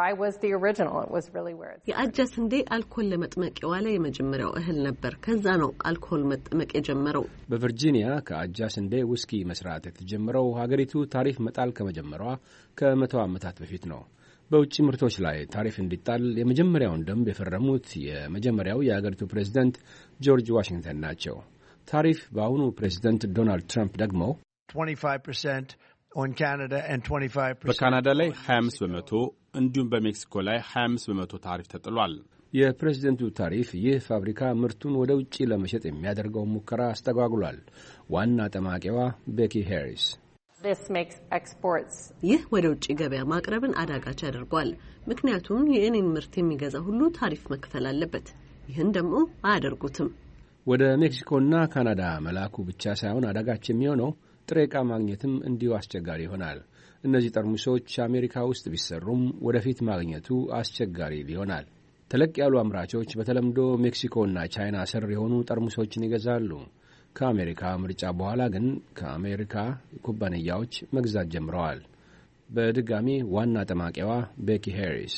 የአጃ ስንዴ አልኮል ለመጥመቅ የዋለ የመጀመሪያው እህል ነበር። ከዛ ነው አልኮል መጥመቅ የጀመረው። በቨርጂኒያ ከአጃ ስንዴ ውስኪ መስራት የተጀመረው ሀገሪቱ ታሪፍ መጣል ከመጀመሯ ከመቶ ዓመታት በፊት ነው። በውጭ ምርቶች ላይ ታሪፍ እንዲጣል የመጀመሪያውን ደንብ የፈረሙት የመጀመሪያው የሀገሪቱ ፕሬዝደንት ጆርጅ ዋሽንግተን ናቸው። ታሪፍ በአሁኑ ፕሬዝደንት ዶናልድ ትራምፕ ደግሞ በካናዳ ላይ ሀያ አምስት በመቶ እንዲሁም በሜክሲኮ ላይ ሀያ አምስት በመቶ ታሪፍ ተጥሏል። የፕሬዝደንቱ ታሪፍ ይህ ፋብሪካ ምርቱን ወደ ውጭ ለመሸጥ የሚያደርገውን ሙከራ አስተጓጉሏል። ዋና ጠማቂዋ ቤኪ ሄሪስ ይህ ወደ ውጭ ገበያ ማቅረብን አዳጋች ያደርገዋል። ምክንያቱም የእኔን ምርት የሚገዛ ሁሉ ታሪፍ መክፈል አለበት። ይህን ደግሞ አያደርጉትም። ወደ ሜክሲኮና ካናዳ መላኩ ብቻ ሳይሆን አዳጋች የሚሆነው ጥሬ ዕቃ ማግኘትም እንዲሁ አስቸጋሪ ይሆናል። እነዚህ ጠርሙሶች አሜሪካ ውስጥ ቢሰሩም ወደፊት ማግኘቱ አስቸጋሪ ይሆናል። ተለቅ ያሉ አምራቾች በተለምዶ ሜክሲኮና ቻይና ስር የሆኑ ጠርሙሶችን ይገዛሉ። ከአሜሪካ ምርጫ በኋላ ግን ከአሜሪካ ኩባንያዎች መግዛት ጀምረዋል። በድጋሚ ዋና ጠማቂዋ ቤኪ ሄሪስ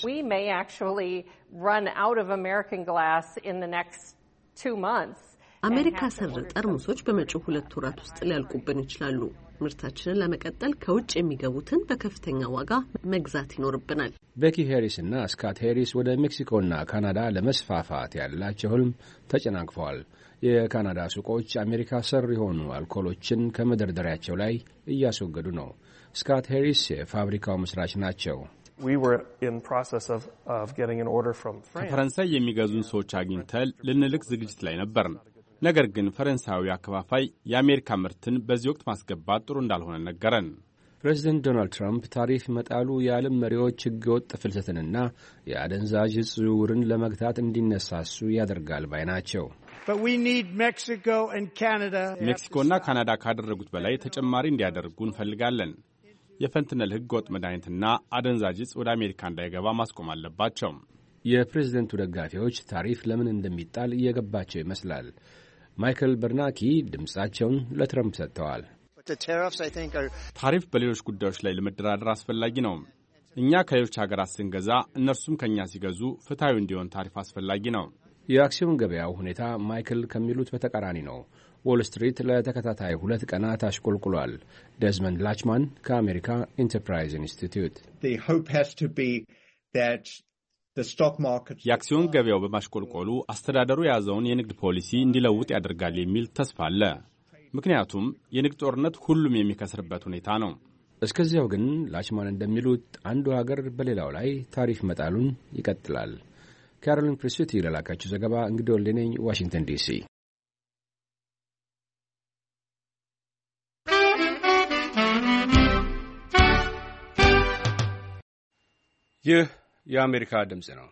አሜሪካ ሰር ጠርሙሶች በመጪው ሁለት ወራት ውስጥ ሊያልቁብን ይችላሉ። ምርታችንን ለመቀጠል ከውጭ የሚገቡትን በከፍተኛ ዋጋ መግዛት ይኖርብናል። ቤኪ ሄሪስ እና ስካት ሄሪስ ወደ ሜክሲኮና ካናዳ ለመስፋፋት ያላቸው ህልም ተጨናግፈዋል። የካናዳ ሱቆች አሜሪካ ሰር የሆኑ አልኮሎችን ከመደርደሪያቸው ላይ እያስወገዱ ነው። ስካት ሄሪስ የፋብሪካው መስራች ናቸው። ከፈረንሳይ የሚገዙን ሰዎች አግኝተን ልንልክ ዝግጅት ላይ ነበርን። ነገር ግን ፈረንሳዊ አከፋፋይ የአሜሪካ ምርትን በዚህ ወቅት ማስገባት ጥሩ እንዳልሆነ ነገረን። ፕሬዚደንት ዶናልድ ትራምፕ ታሪፍ መጣሉ የዓለም መሪዎች ህገወጥ ፍልሰትንና የአደንዛዥ ዕፅ ዝውውርን ለመግታት እንዲነሳሱ ያደርጋል ባይ ናቸው። ሜክሲኮና ካናዳ ካደረጉት በላይ ተጨማሪ እንዲያደርጉ እንፈልጋለን። የፈንትነል ህገወጥ መድኃኒትና አደንዛዥ ዕፅ ወደ አሜሪካ እንዳይገባ ማስቆም አለባቸው። የፕሬዝደንቱ ደጋፊዎች ታሪፍ ለምን እንደሚጣል እየገባቸው ይመስላል። ማይክል በርናኪ ድምጻቸውን ለትረምፕ ሰጥተዋል። ታሪፍ በሌሎች ጉዳዮች ላይ ለመደራደር አስፈላጊ ነው። እኛ ከሌሎች ሀገራት ስንገዛ እነርሱም ከእኛ ሲገዙ ፍትሐዊ እንዲሆን ታሪፍ አስፈላጊ ነው። የአክሲዮን ገበያው ሁኔታ ማይክል ከሚሉት በተቃራኒ ነው። ዎል ስትሪት ለተከታታይ ሁለት ቀናት አሽቆልቁሏል። ዴዝመንድ ላችማን ከአሜሪካ ኢንተርፕራይዝ ኢንስቲትዩት የአክሲዮን ገበያው በማሽቆልቆሉ አስተዳደሩ የያዘውን የንግድ ፖሊሲ እንዲለውጥ ያደርጋል የሚል ተስፋ አለ። ምክንያቱም የንግድ ጦርነት ሁሉም የሚከስርበት ሁኔታ ነው። እስከዚያው ግን ላችማን እንደሚሉት አንዱ ሀገር በሌላው ላይ ታሪፍ መጣሉን ይቀጥላል። ካሮሊን ፕሪስቲ ለላካችሁ ዘገባ እንግዲህ ወልዴ ነኝ፣ ዋሽንግተን ዲሲ። ይህ የአሜሪካ ድምፅ ነው።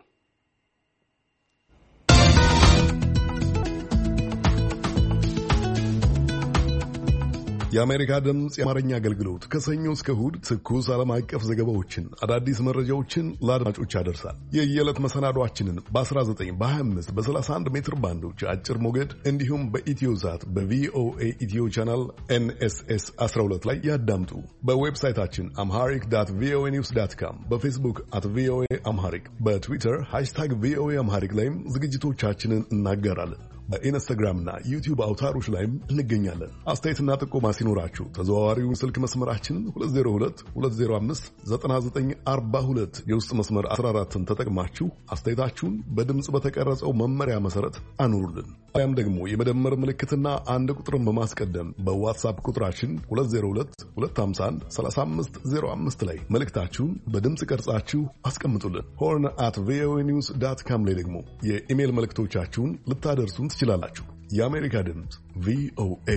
የአሜሪካ ድምፅ የአማርኛ አገልግሎት ከሰኞ እስከ እሁድ ትኩስ ዓለም አቀፍ ዘገባዎችን፣ አዳዲስ መረጃዎችን ለአድማጮች ያደርሳል። የየዕለት መሰናዷችንን በ19 በ25 በ31 ሜትር ባንዶች አጭር ሞገድ እንዲሁም በኢትዮ ዛት በቪኦኤ ኢትዮ ቻናል ኤንኤስኤስ አስራ ሁለት ላይ ያዳምጡ። በዌብሳይታችን አምሃሪክ ዳት ቪኦኤ ኒውስ ዳት ካም፣ በፌስቡክ አት ቪኦኤ አምሃሪክ፣ በትዊተር ሃሽታግ ቪኦኤ አምሃሪክ ላይም ዝግጅቶቻችንን እናጋራለን። በኢንስታግራምና ዩቲዩብ አውታሮች ላይም እንገኛለን። አስተያየትና ጥቆማ ሲኖራችሁ ተዘዋዋሪውን ስልክ መስመራችን ሁለት ዜሮ ሁለት ሁለት ዜሮ አምስት ዘጠና ዘጠኝ አርባ ሁለት የውስጥ መስመር አስራ አራትን ተጠቅማችሁ አስተያየታችሁን በድምፅ በተቀረጸው መመሪያ መሰረት አኑሩልን። አያም ደግሞ የመደመር ምልክትና አንድ ቁጥርን በማስቀደም በዋትስአፕ ቁጥራችን ሁለት ዜሮ ሁለት ሁለት አምሳ አንድ ሰላሳ አምስት ዜሮ አምስት ላይ መልእክታችሁን በድምፅ ቀርጻችሁ አስቀምጡልን። ሆርን አት ቪኦኤ ኒውስ ዳት ካም ላይ ደግሞ የኢሜል መልእክቶቻችሁን ልታደርሱን ትችላላችሁ። የአሜሪካ ድምፅ ቪኦኤ።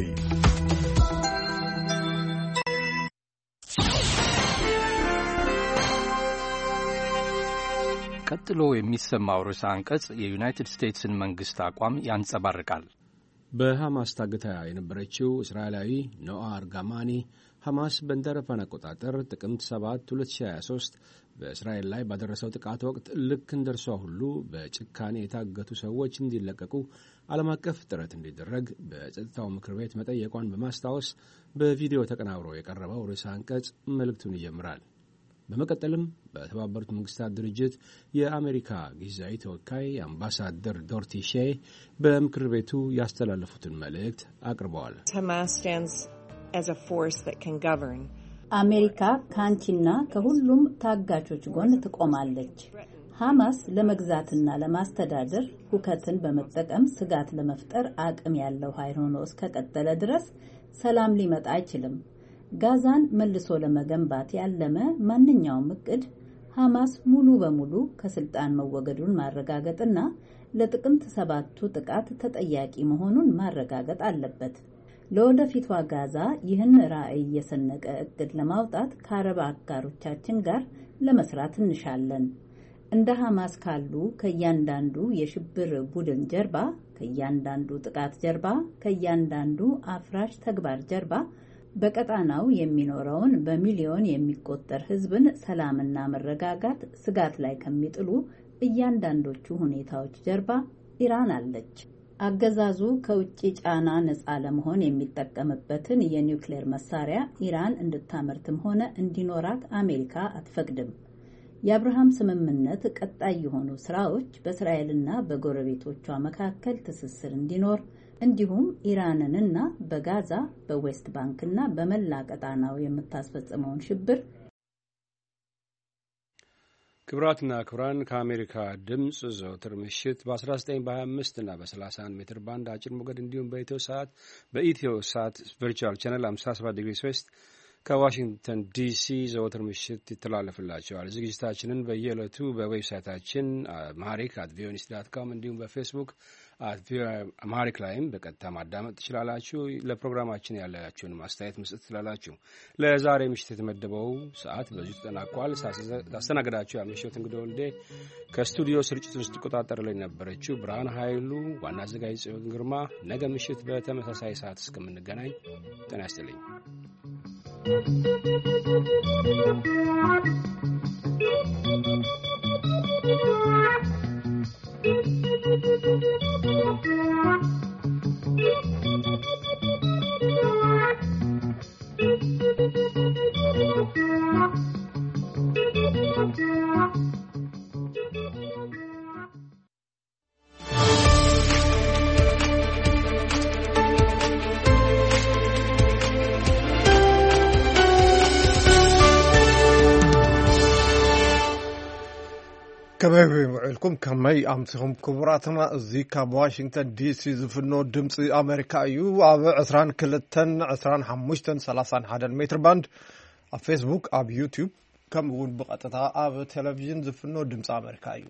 ቀጥሎ የሚሰማው ርዕሰ አንቀጽ የዩናይትድ ስቴትስን መንግሥት አቋም ያንጸባርቃል። በሐማስ ታግታ የነበረችው እስራኤላዊ ኖአ አርጋማኒ ሐማስ በእንደ አውሮፓውያን አቆጣጠር ጥቅምት ሰባት ሁለት ሺህ ሀያ ሦስት በእስራኤል ላይ ባደረሰው ጥቃት ወቅት ልክ እንደርሷ ሁሉ በጭካኔ የታገቱ ሰዎች እንዲለቀቁ ዓለም አቀፍ ጥረት እንዲደረግ በጸጥታው ምክር ቤት መጠየቋን በማስታወስ በቪዲዮ ተቀናብሮ የቀረበው ርዕሰ አንቀጽ መልእክቱን ይጀምራል። በመቀጠልም በተባበሩት መንግስታት ድርጅት የአሜሪካ ጊዜያዊ ተወካይ አምባሳደር ዶርቲ ሼ በምክር ቤቱ ያስተላለፉትን መልእክት አቅርበዋል። አሜሪካ ከአንቺና ከሁሉም ታጋቾች ጎን ትቆማለች። ሐማስ ለመግዛትና ለማስተዳደር ሁከትን በመጠቀም ስጋት ለመፍጠር አቅም ያለው ኃይል ሆኖ እስከቀጠለ ድረስ ሰላም ሊመጣ አይችልም። ጋዛን መልሶ ለመገንባት ያለመ ማንኛውም እቅድ ሐማስ ሙሉ በሙሉ ከስልጣን መወገዱን ማረጋገጥና ለጥቅምት ሰባቱ ጥቃት ተጠያቂ መሆኑን ማረጋገጥ አለበት። ለወደፊቷ ጋዛ ይህን ራዕይ የሰነቀ እቅድ ለማውጣት ከአረብ አጋሮቻችን ጋር ለመስራት እንሻለን። እንደ ሐማስ ካሉ ከእያንዳንዱ የሽብር ቡድን ጀርባ፣ ከእያንዳንዱ ጥቃት ጀርባ፣ ከእያንዳንዱ አፍራሽ ተግባር ጀርባ በቀጣናው የሚኖረውን በሚሊዮን የሚቆጠር ሕዝብን ሰላምና መረጋጋት ስጋት ላይ ከሚጥሉ እያንዳንዶቹ ሁኔታዎች ጀርባ ኢራን አለች። አገዛዙ ከውጭ ጫና ነፃ ለመሆን የሚጠቀምበትን የኒውክሌር መሳሪያ ኢራን እንድታመርትም ሆነ እንዲኖራት አሜሪካ አትፈቅድም። የአብርሃም ስምምነት ቀጣይ የሆኑ ስራዎች በእስራኤልና በጎረቤቶቿ መካከል ትስስር እንዲኖር እንዲሁም ኢራንንና በጋዛ በዌስት ባንክና በመላ ቀጣናው የምታስፈጽመውን ሽብር። ክቡራትና ክቡራን ከአሜሪካ ድምፅ ዘወትር ምሽት በ19 በ25 እና በ31 ሜትር ባንድ አጭር ሞገድ እንዲሁም በኢትዮ ሰዓት በኢትዮ ሰዓት ቨርቹዋል ቻነል ሃምሳ ሰባት ዲግሪ ዌስት ከዋሽንግተን ዲሲ ዘወትር ምሽት ይተላለፍላቸዋል። ዝግጅታችንን በየዕለቱ በዌብሳይታችን አምሃሪክ አት ቪኦኤ ኒውስ ዳት ካም እንዲሁም በፌስቡክ አት ቪኦኤ አምሃሪክ ላይም በቀጥታ ማዳመጥ ትችላላችሁ። ለፕሮግራማችን ያላችሁን ማስተያየት መስጠት ትችላላችሁ። ለዛሬ ምሽት የተመደበው ሰዓት በዚሁ ተጠናቋል። ሳስተናግዳችሁ ያመሸሁት እንግዲህ ወልዴ፣ ከስቱዲዮ ስርጭቱን ስትቆጣጠር ላይ ነበረችው ብርሃን ኃይሉ፣ ዋና አዘጋጅ ጽዮን ግርማ። ነገ ምሽት በተመሳሳይ ሰዓት እስከምንገናኝ ጤና ይስጥልኝ። Thank you. كما يقولكم كما أمسهم كبراتنا زيكا بواشنطن دي سي زفنو دمسي أمريكا يو أب عسران كلتن عسران حموشتن سلاسان حدا متر باند أب فيسبوك أب يوتيوب كم يقول بقطتها أب تلفزيون زفنو دمسي أمريكا يو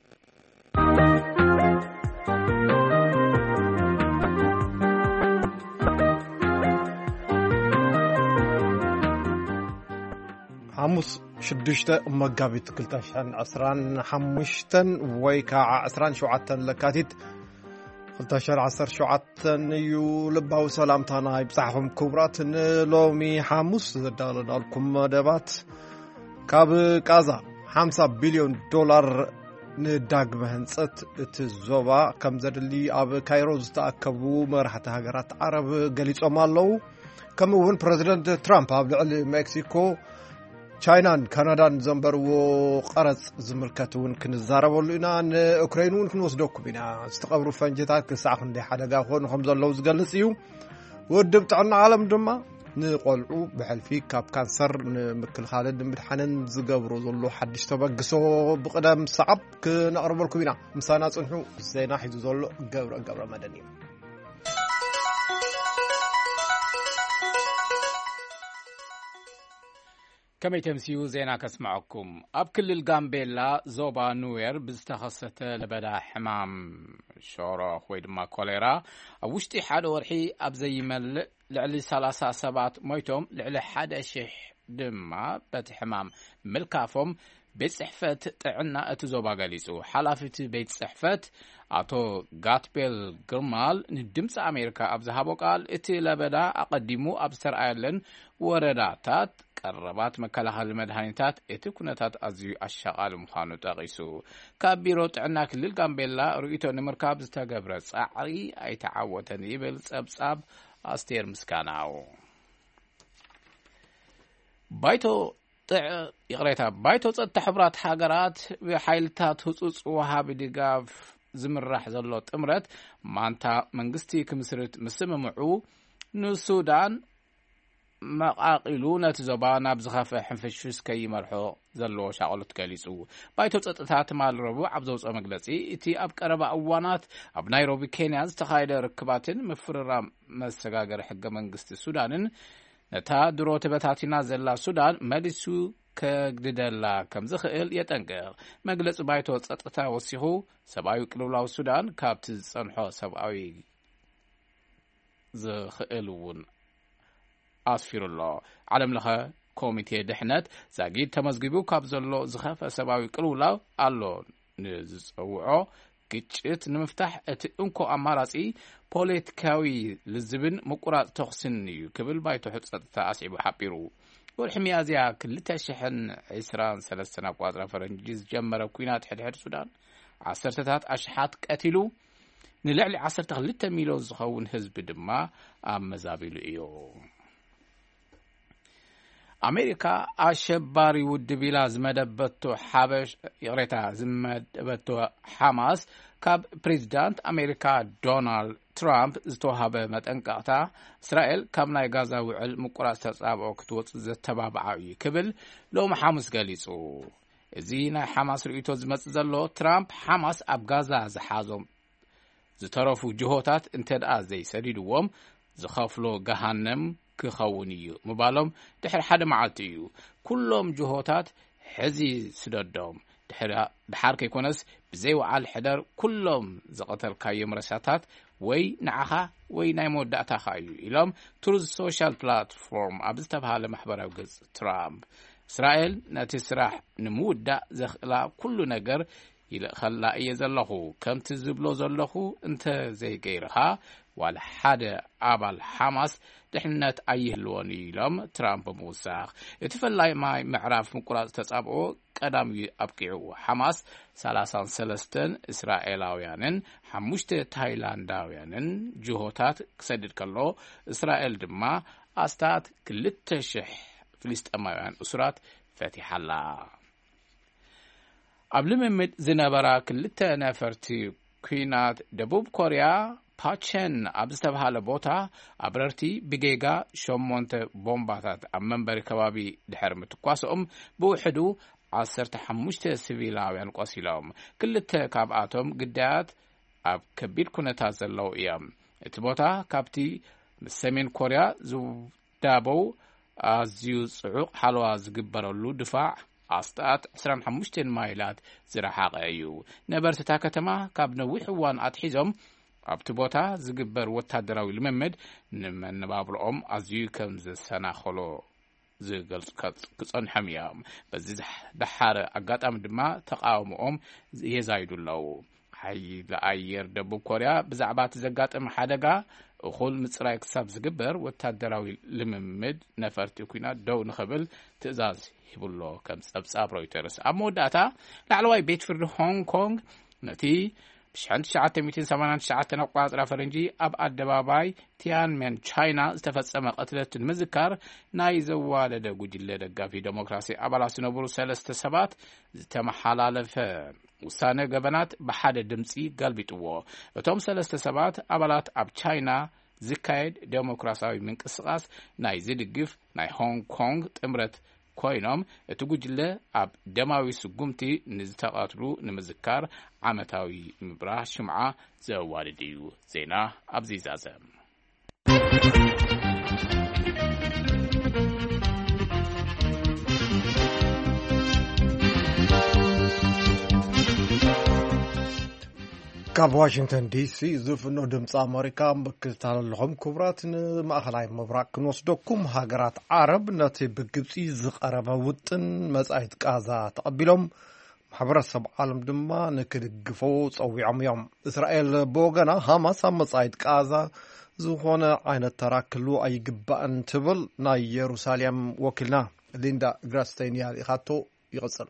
حموس شدشته مقابيت كلتاشان عسران حمشتن ويكا عسران شوعتن لكاتيت كلتاشان عسر شوعتن يو لباو سلامتانا يبصحهم كبراتن لومي حموس دال دالكم دبات كاب كازا خمسة بليون دولار نداق بهنصت تزوبا كم زدلي اب كايرو زتاكبو مرحته هاجرات عرب غليصوم الله كم ون بريزيدنت ترامب اب لعل مكسيكو ቻይናን ካናዳን ዘንበርዎ ቀረጽ ዝምልከቱን ክንዛረበሉ ኢና ንኡክራይኑን ክንወስደኩም ኢና ዝተቀብሩ ፈንጅታት ክሳዕ ክንደ ሓደጋ ኾኑ ከም ዘለው ዝገልጽ እዩ ውድብ ጥዕና ዓለም ድማ ንቆልዑ ብሕልፊ ካብ ካንሰር ንምክልኻልን ንምድሓንን ዝገብሩ ዘሎ ሓድሽ ተበግሶ ብቅደም ሰዓብ ክነቕርበልኩም ኢና ምሳና ጽንሑ ዜና ሒዙ ዘሎ ገብረ ገብረ መድህን እዩ كما يتمسيو زينا كسمعكم أب كل الغامبيلا زوبا نوير بزتخصت لبدا حمام شورا خويد ما كوليرا وشتي حاد ورحي أب زي مل لعلي سلاسة سبات مويتهم لعلي حاد شح دما بات حمام ملكافهم بيت صحفت تعنا اتزوبا غاليسو حلافت بيت صحفت አቶ ጋትቤል ግርማል ንድምጽ አሜሪካ አብዛሃቦ ቃል እቲ ለበዳ አቀዲሙ አብሰር አይለን ወረዳታት ቀረባት መከላኸል መድኃኒታት እቲ ኩነታት አዝዩ አሻቃል ምዃኑ ጠቂሱ ከቢሮ ጥዕና ክልል ጋምቤላ ሩኢቶ ንምርካብ ዝተገብረ ጻዕሪ አይተዓወተን ይብል ጸብጻብ አስቴር ምስጋናው ባይቶ ይቅሬታ ባይቶ ጸጥታ ሕብራት ሃገራት በኃይልታት ህጹጽ ወሃብ ድጋፍ ዝምራሕ ዘሎ ጥምረት ማንታ መንግስቲ ክምስርት ምስምምዑ ንሱዳን መቃቂሉ ነቲ ዞባ ናብ ዝኸፈ ሕንፍሽፍስ ከይመርሖ ዘሎ ሻቆሎት ገሊጹ ባይቶ ጸጥታ ትማል ረቡዕ ኣብ ዘውፅኦ መግለጺ እቲ ኣብ ቀረባ እዋናት ኣብ ናይሮቢ ኬንያ ዝተኻየደ ርክባትን ምፍርራም መሰጋገር ሕገ መንግስቲ ሱዳንን ነታ ድሮ ተበታቲና ዘላ ሱዳን መሊሱ ከግድደላ ከም ዝኽእል የጠንቅቕ መግለጽ ባይቶ ጸጥታ ወሲኹ ሰብኣዊ ቅልውላው ሱዳን ካብቲ ዝጸንሖ ሰብኣዊ ዝኽእልውን ኣስፊሩሎ ዓለም ለኸ ኮሚቴ ድሕነት ዛጊድ ተመዝጊቡ ካብ ዘሎ ዝኸፈ ሰብኣዊ ቅልውላው ኣሎ ንዝጸውዖ ግጭት ንምፍታሕ እቲ እንኮ ኣማራጺ ፖለቲካዊ ልዝብን ምቁራጽ ተኽስን እዩ ክብል ባይቶ ጸጥታ ኣስዒቡ ሓቢሩ ወርሒ ሚያዝያ ክልተ ሽሕን ዒስራን ሰለስተን ኣቋፅራ ፈረንጂ ዝጀመረ ኩናት ሕድሕድ ሱዳን ዓሰርተታት ኣሽሓት ቀቲሉ ንልዕሊ ዓሰርተ ክልተ ሚልዮን ዝኸውን ህዝቢ ድማ ኣመዛቢሉ እዩ አሜሪካ አሸባሪ ውድብ ኢላ ዝመደበቶ ሓበሽ ይቅሬታ ዝመደበቶ ሓማስ ካብ ፕሬዚዳንት አሜሪካ ዶናልድ ትራምፕ ዝተዋሃበ መጠንቀቕታ እስራኤል ካብ ናይ ጋዛ ውዕል ምቁራጽ ተጻብኦ ክትወጽእ ዘተባብዓ እዩ ክብል ሎሚ ሐሙስ ገሊጹ እዚ ናይ ሓማስ ርእይቶ ዝመጽእ ዘሎ ትራምፕ ሓማስ ኣብ ጋዛ ዝሓዞም ዝተረፉ ጅሆታት እንተደኣ ዘይሰዲድዎም ዝኸፍሎ ገሃነም ክኸውን እዩ ምባሎም ድሕሪ ሓደ መዓልቲ እዩ ኩሎም ጅሆታት ሕዚ ስደዶም ድሓር ከይኮነስ ብዘይወዓል ሕደር ኩሎም ዝቐተልካዮም ረሳታት ወይ ንዓኻ ወይ ናይ መወዳእታኻ እዩ ኢሎም ትሩዝ ሶሻል ፕላትፎርም ኣብ ዝተባሃለ ማሕበራዊ ገጽ ትራምፕ እስራኤል ነቲ ስራሕ ንምውዳእ ዘኽእላ ኩሉ ነገር ይልኸላ እየ ዘለኹ ከምቲ ዝብሎ ዘለኹ እንተ ዘይገይርኻ ዋላ ሓደ ኣባል ሓማስ ድሕነት ኣይህልዎን ኢሎም ትራምፕ ምውሳኽ እቲ ፈላይ ማይ ምዕራፍ ምቁራጽ ተጻብኦ ቀዳሚ ኣብቂዑ ሓማስ ሰላሳ ወሰለስተ እስራኤላውያንን ሓሙሽተ ታይላንዳውያንን ጅሆታት ክሰድድ ከሎ እስራኤል ድማ ኣስታት ክልተ ሽሕ ፍልስጤማውያን እስራት ፈቲሓላ ኣብ ልምምድ ዝነበራ ክልተ ነፈርቲ ኩናት ደቡብ ኮርያ ፓቸን ኣብ ዝተባሃለ ቦታ ኣብረርቲ ብጌጋ ሸሞንተ ቦምባታት ኣብ መንበሪ ከባቢ ድሕሪ ምትኳሶም ብውሕዱ ዓሰርተ ሓሙሽተ ሲቪላውያን ቆሲሎም ክልተ ካብኣቶም ግዳያት ኣብ ከቢድ ኩነታት ዘለው እዮም እቲ ቦታ ካብቲ ሰሜን ኮርያ ዝዳበው ኣዝዩ ጽዑቕ ሓለዋ ዝግበረሉ ድፋዕ ኣስታት عشرين وخمسة ማይላት ዝረሓቐ እዩ ነበርታ ከተማ ካብ ነዊሕ እዋን ኣትሒዞም ኣብቲ ቦታ ዝግበር ወታደራዊ ልምምድ ንመነባብሮኦም ኣዝዩ ከም ዝሰናኸሎ ዝገልጽ ክጸንሐም እዮም በዚ ደሓረ ኣጋጣሚ ድማ ተቃውሞኦም የዛይዱለው ሓይሊ ኣየር ደቡብ ኮርያ ብዛዕባ ተዘጋጠመ ሓደጋ እኹል ምጽራይ ክሳብ ዝግበር ወታደራዊ ልምምድ ነፈርቲ ኩናት ደው ንኽብል ትእዛዝ ሂብሎ ከም ጸብጻብ ሮይተርስ ኣብ መወዳእታ ላዕለዋይ ቤት ፍርዲ ሆንግ ኮንግ ነቲ ب ثمانية وتسعين ኣቋጽራ ፈረንጂ ኣብ ኣደባባይ ቲያንመን ቻይና ዝተፈጸመ ቅትለት ንምዝካር ናይ ዘዋለደ ጉጅለ ደጋፊ ዲሞክራሲ ኣባላት ዝነበሩ ሰለስተ ሰባት ዝተመሓላለፈ ውሳነ ገበናት ብሓደ ድምጺ ገልቢጥዎ እቶም ሰለስተ ሰባት ኣባላት ኣብ ቻይና ዝካየድ ዲሞክራሲያዊ ምንቅስቓስ ናይ ዝድግፍ ናይ ሆንግ ኮንግ ጥምረት ኮይኖም እቲ ጉጅለ ኣብ ደማዊ ስጉምቲ ንዝተቃትሉ ንምዝካር ዓመታዊ ምብራህ ሽምዓ ዘዋልድ እዩ ዜና ኣብዚ ዛዘም ካብ ዋሽንግተን ዲሲ ዝፍኖ ድምፂ ኣሜሪካ ምክትታለለኹም ክቡራት ንማእኸላይ ምብራቅ ክንወስደኩም ሃገራት ዓረብ ነቲ ብግብፂ ዝቐረበ ውጥን መጻኢት ቃዛ ተቐቢሎም ማሕበረሰብ ዓለም ድማ ንክድግፎ ፀዊዖም እዮም እስራኤል ብወገና ሃማስ ኣብ መጻኢት ቃዛ ዝኾነ ዓይነት ተራክሉ ኣይግባእን ትብል ናይ ኢየሩሳሌም ወኪልና ሊንዳ ግራስቴን ኢኻቶ ይቕፅል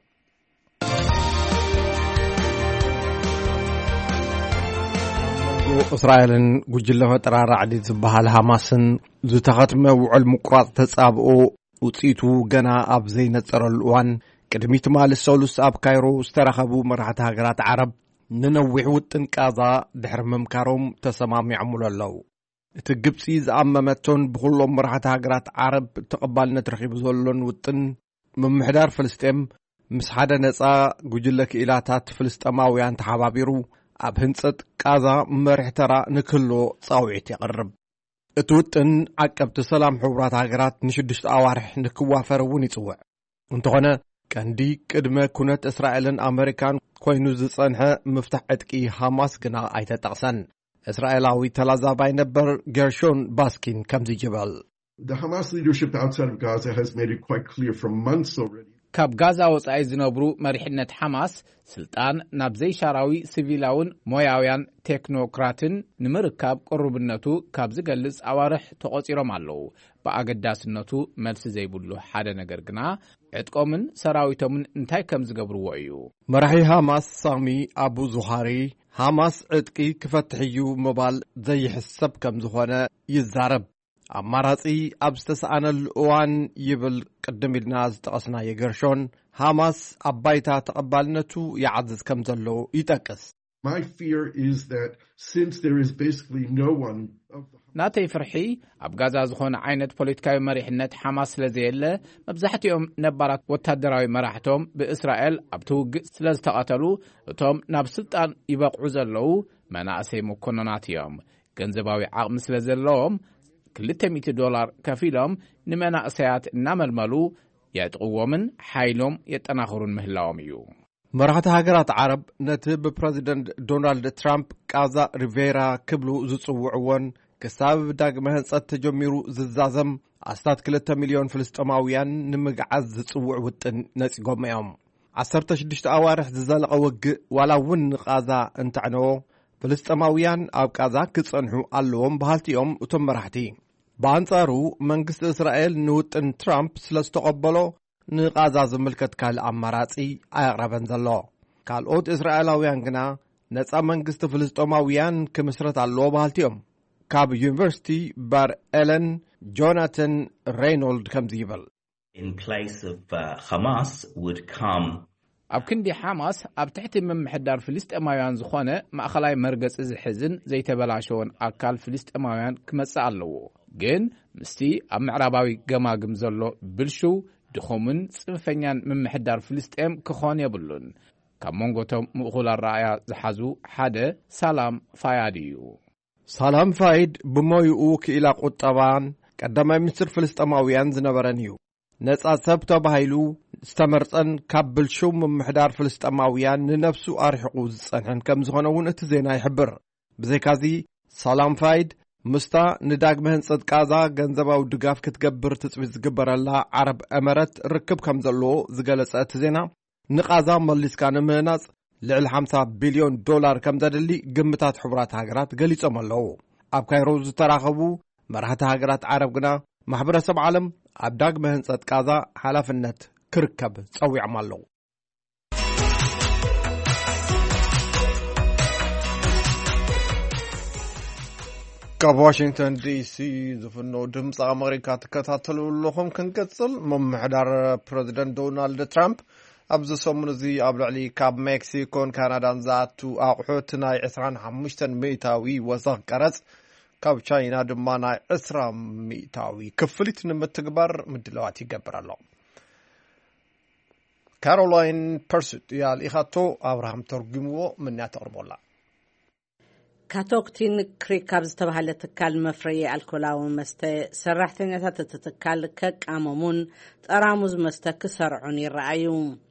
እስራኤልን ጉጅለ ፈጠራራዕዲ ዝበሃል ሃማስን ዝተኸትመ ውዕል ምቁራፅ ተጻብኦ ውፅኢቱ ገና ኣብ ዘይነፀረሉ እዋን ቅድሚት ማልስ ሰሉስ ኣብ ካይሮ ዝተረኸቡ መራሕቲ ሃገራት ዓረብ ንነዊሕ ውጥን ቃዛ ድሕሪ ምምካሮም ተሰማሚዖሙሉ ኣለዉ እቲ ግብፂ ዝኣመመቶን ብኩሎም መራሕቲ ሃገራት ዓረብ ተቐባልነት ረኺቡ ዘሎን ውጥን ምምሕዳር ፍልስጤም ምስ ሓደ ነፃ ጉጅለ ክኢላታት ፍልስጤማውያን ተሓባቢሩ ኣብ ህንፀት ቃዛ መሪሕ ተራ ንክህሎ ፃውዒት የቕርብ እቲ ውጥን ዓቀብቲ ሰላም ሕቡራት ሃገራት ንሽዱሽተ ኣዋርሕ ንክዋፈር እውን ይፅውዕ እንተኾነ ቀንዲ ቅድመ ኩነት እስራኤልን ኣሜሪካን ኮይኑ ዝጸንሐ ምፍታሕ ዕጥቂ ሃማስ ግና ኣይተጠቕሰን እስራኤላዊ ተላዛባይ ነበር ጌርሾን ባስኪን ከምዚ ይብል The Hamas leadership outside of Gaza has made it quite clear for months already ካብ ጋዛ ወጻኢ ዝነብሩ መሪሕነት ሓማስ ስልጣን ናብ ዘይሻራዊ ሲቪላውን ሞያውያን ቴክኖክራትን ንምርካብ ቅርብነቱ ካብ ዝገልጽ ኣዋርሕ ተቆፂሮም ኣለዉ ብኣገዳስነቱ መልሲ ዘይብሉ ሓደ ነገር ግና ዕጥቆምን ሰራዊቶምን እንታይ ከም ዝገብርዎ እዩ መራሒ ሃማስ ሳሚ ኣቡ ዙሃሪ ሃማስ ዕጥቂ ክፈትሕ እዩ ምባል ዘይሕሰብ ከም ዝኾነ ይዛረብ ኣማራጺ ኣብ ዝተሰኣነሉ እዋን ይብል ቅድም ኢልና ዝጠቐስና የገርሾን ሃማስ ኣብ ባይታ ተቐባልነቱ ይዓዝዝ ከም ዘሎ ይጠቅስ My fear is that since there is basically no one of the ናተይ ፍርሒ ኣብ ጋዛ ዝኾነ ዓይነት ፖለቲካዊ መሪሕነት ሓማስ ስለዘየለ መብዛሕትኦም ነባራት ወታደራዊ መራሕቶም ብእስራኤል ኣብ ትውግእ ስለዝተቐተሉ እቶም ናብ ስልጣን ይበቕዑ ዘለዉ መናእሰይ መኮንናት እዮም ገንዘባዊ ዓቕሚ ስለዘለዎም ክልተ ሚእቲ ዶላር ከፊሎም ንመናእሰያት እናመልመሉ የጥቕዎምን ሓይሎም የጠናኽሩን ምህላዎም እዩ መራሕቲ ሃገራት ዓረብ ነቲ ብፕረዚደንት ዶናልድ ትራምፕ ቃዛ ሪቬራ ክብሉ ዝጽውዕዎን ክሳብ ዳግመ ህንጸት ተጀሚሩ ዝዛዘም ኣስታት ክልተ ሚልዮን ፍልስጤማውያን ንምግዓዝ ዝጽውዕ ውጥን ነጺጎም እዮም ዓሰርተ ሽዱሽተ ኣዋርሕ ዝዘለቐ ውግእ ዋላ እውን ቃዛ እንተዕነዎ ፍልስጤማውያን ኣብ ቃዛ ክጸንሑ ኣለዎም ባህልቲኦም እቶም መራሕቲ በኣንጻሩ መንግስቲ እስራኤል ንውጥን ትራምፕ ስለ ዝተቐበሎ ንቃዛ ዝምልከት ካልእ ኣማራጺ ኣየቕረበን ዘሎ ካልኦት እስራኤላውያን ግና ነፃ መንግስቲ ፍልስጤማውያን ክምስረት ኣለዎ ባህልቲኦም ካብ ዩኒቨርሲቲ ባር ኤለን ጆናተን ሬይኖልድ ከምዚ ይብል In place of uh, Hamas would come ኣብ ክንዲ ሓማስ ኣብ ትሕቲ ምምሕዳር ፍልስጤማውያን ዝኾነ ማእኸላይ መርገፂ ዝሕዝን ዘይተበላሸወን ኣካል ፍልስጤማውያን ክመጽእ ኣለዎ ግን ምስቲ ኣብ ምዕራባዊ ገማግም ዘሎ ብልሹው ድኹምን ጽንፈኛን ምምሕዳር ፍልስጤም ክኾን የብሉን ካብ መንጎቶም ምእኹል ኣረኣያ ዝሓዙ ሓደ ሰላም ፋያድ እዩ። ሰላም ፋይድ ብሞይኡ ክኢላ ቁጠባን ቀዳማይ ሚኒስትር ፍልስጤማውያን ዝነበረን እዩ። ነጻ ሰብ ተባሂሉ ዝተመርጸን ካብ ብልሹም ምምሕዳር ፍልስጤማውያን ንነፍሱ ኣርሒቑ ዝጸንሐን ከም ዝኾነ እውን እቲ ዜና ይሕብር። ብዘይካዚ ሰላም ፋይድ ምስታ ንዳግመ ህንጸት ጋዛ ገንዘባዊ ድጋፍ ክትገብር ትጽቢት ዝግበረላ ዓረብ ኤመረት ርክብ ከም ዘለዎ ዝገለጸ እቲ ዜና ንጋዛ መሊስካ ንምህናጽ ልዕሊ ሃምሳ ቢልዮን ዶላር ከም ዘድሊ ግምታት ሕቡራት ሃገራት ገሊጾም ኣለዉ። ኣብ ካይሮ ዝተራኸቡ መራሕቲ ሃገራት ዓረብ ግና ማሕበረሰብ ዓለም ኣብ ዳግመ ህንጸት ጋዛ ሓላፍነት ክርከብ ጸዊዖም ኣለዉ። ካብ ዋሽንግተን ዲሲ ዝፍኖ ድምፂ ኣሜሪካ ትከታተሉ ኣለኹም። ክንቀጽል ምምሕዳር ፕረዚደንት ዶናልድ ትራምፕ ኣብዚ ሰሙን እዚ ኣብ ልዕሊ ካብ ሜክሲኮን ካናዳን ዝኣቱ ኣቑሑት ናይ عشرين وخمسة ሚእታዊ ወሰኽ ቀረጽ ካብ ቻይና ድማ ናይ عشرين ሚእታዊ ክፍሊት ንምትግባር ምድለዋት ይገብር ኣሎ። ካሮላይን ፐርሱት ያልኢኻቶ ኣብርሃም ተርጉምዎ ምንያ ተቕርቦላ። ካቶክቲን ክሪክ ካብ ዝተባሃለ ትካል መፍረዪ ኣልኮላዊ መስተ ሰራሕተኛታት እቲ ትካል ከቃመሙን ጠራሙዝ መስተ ክሰርዑን ይረኣዩ።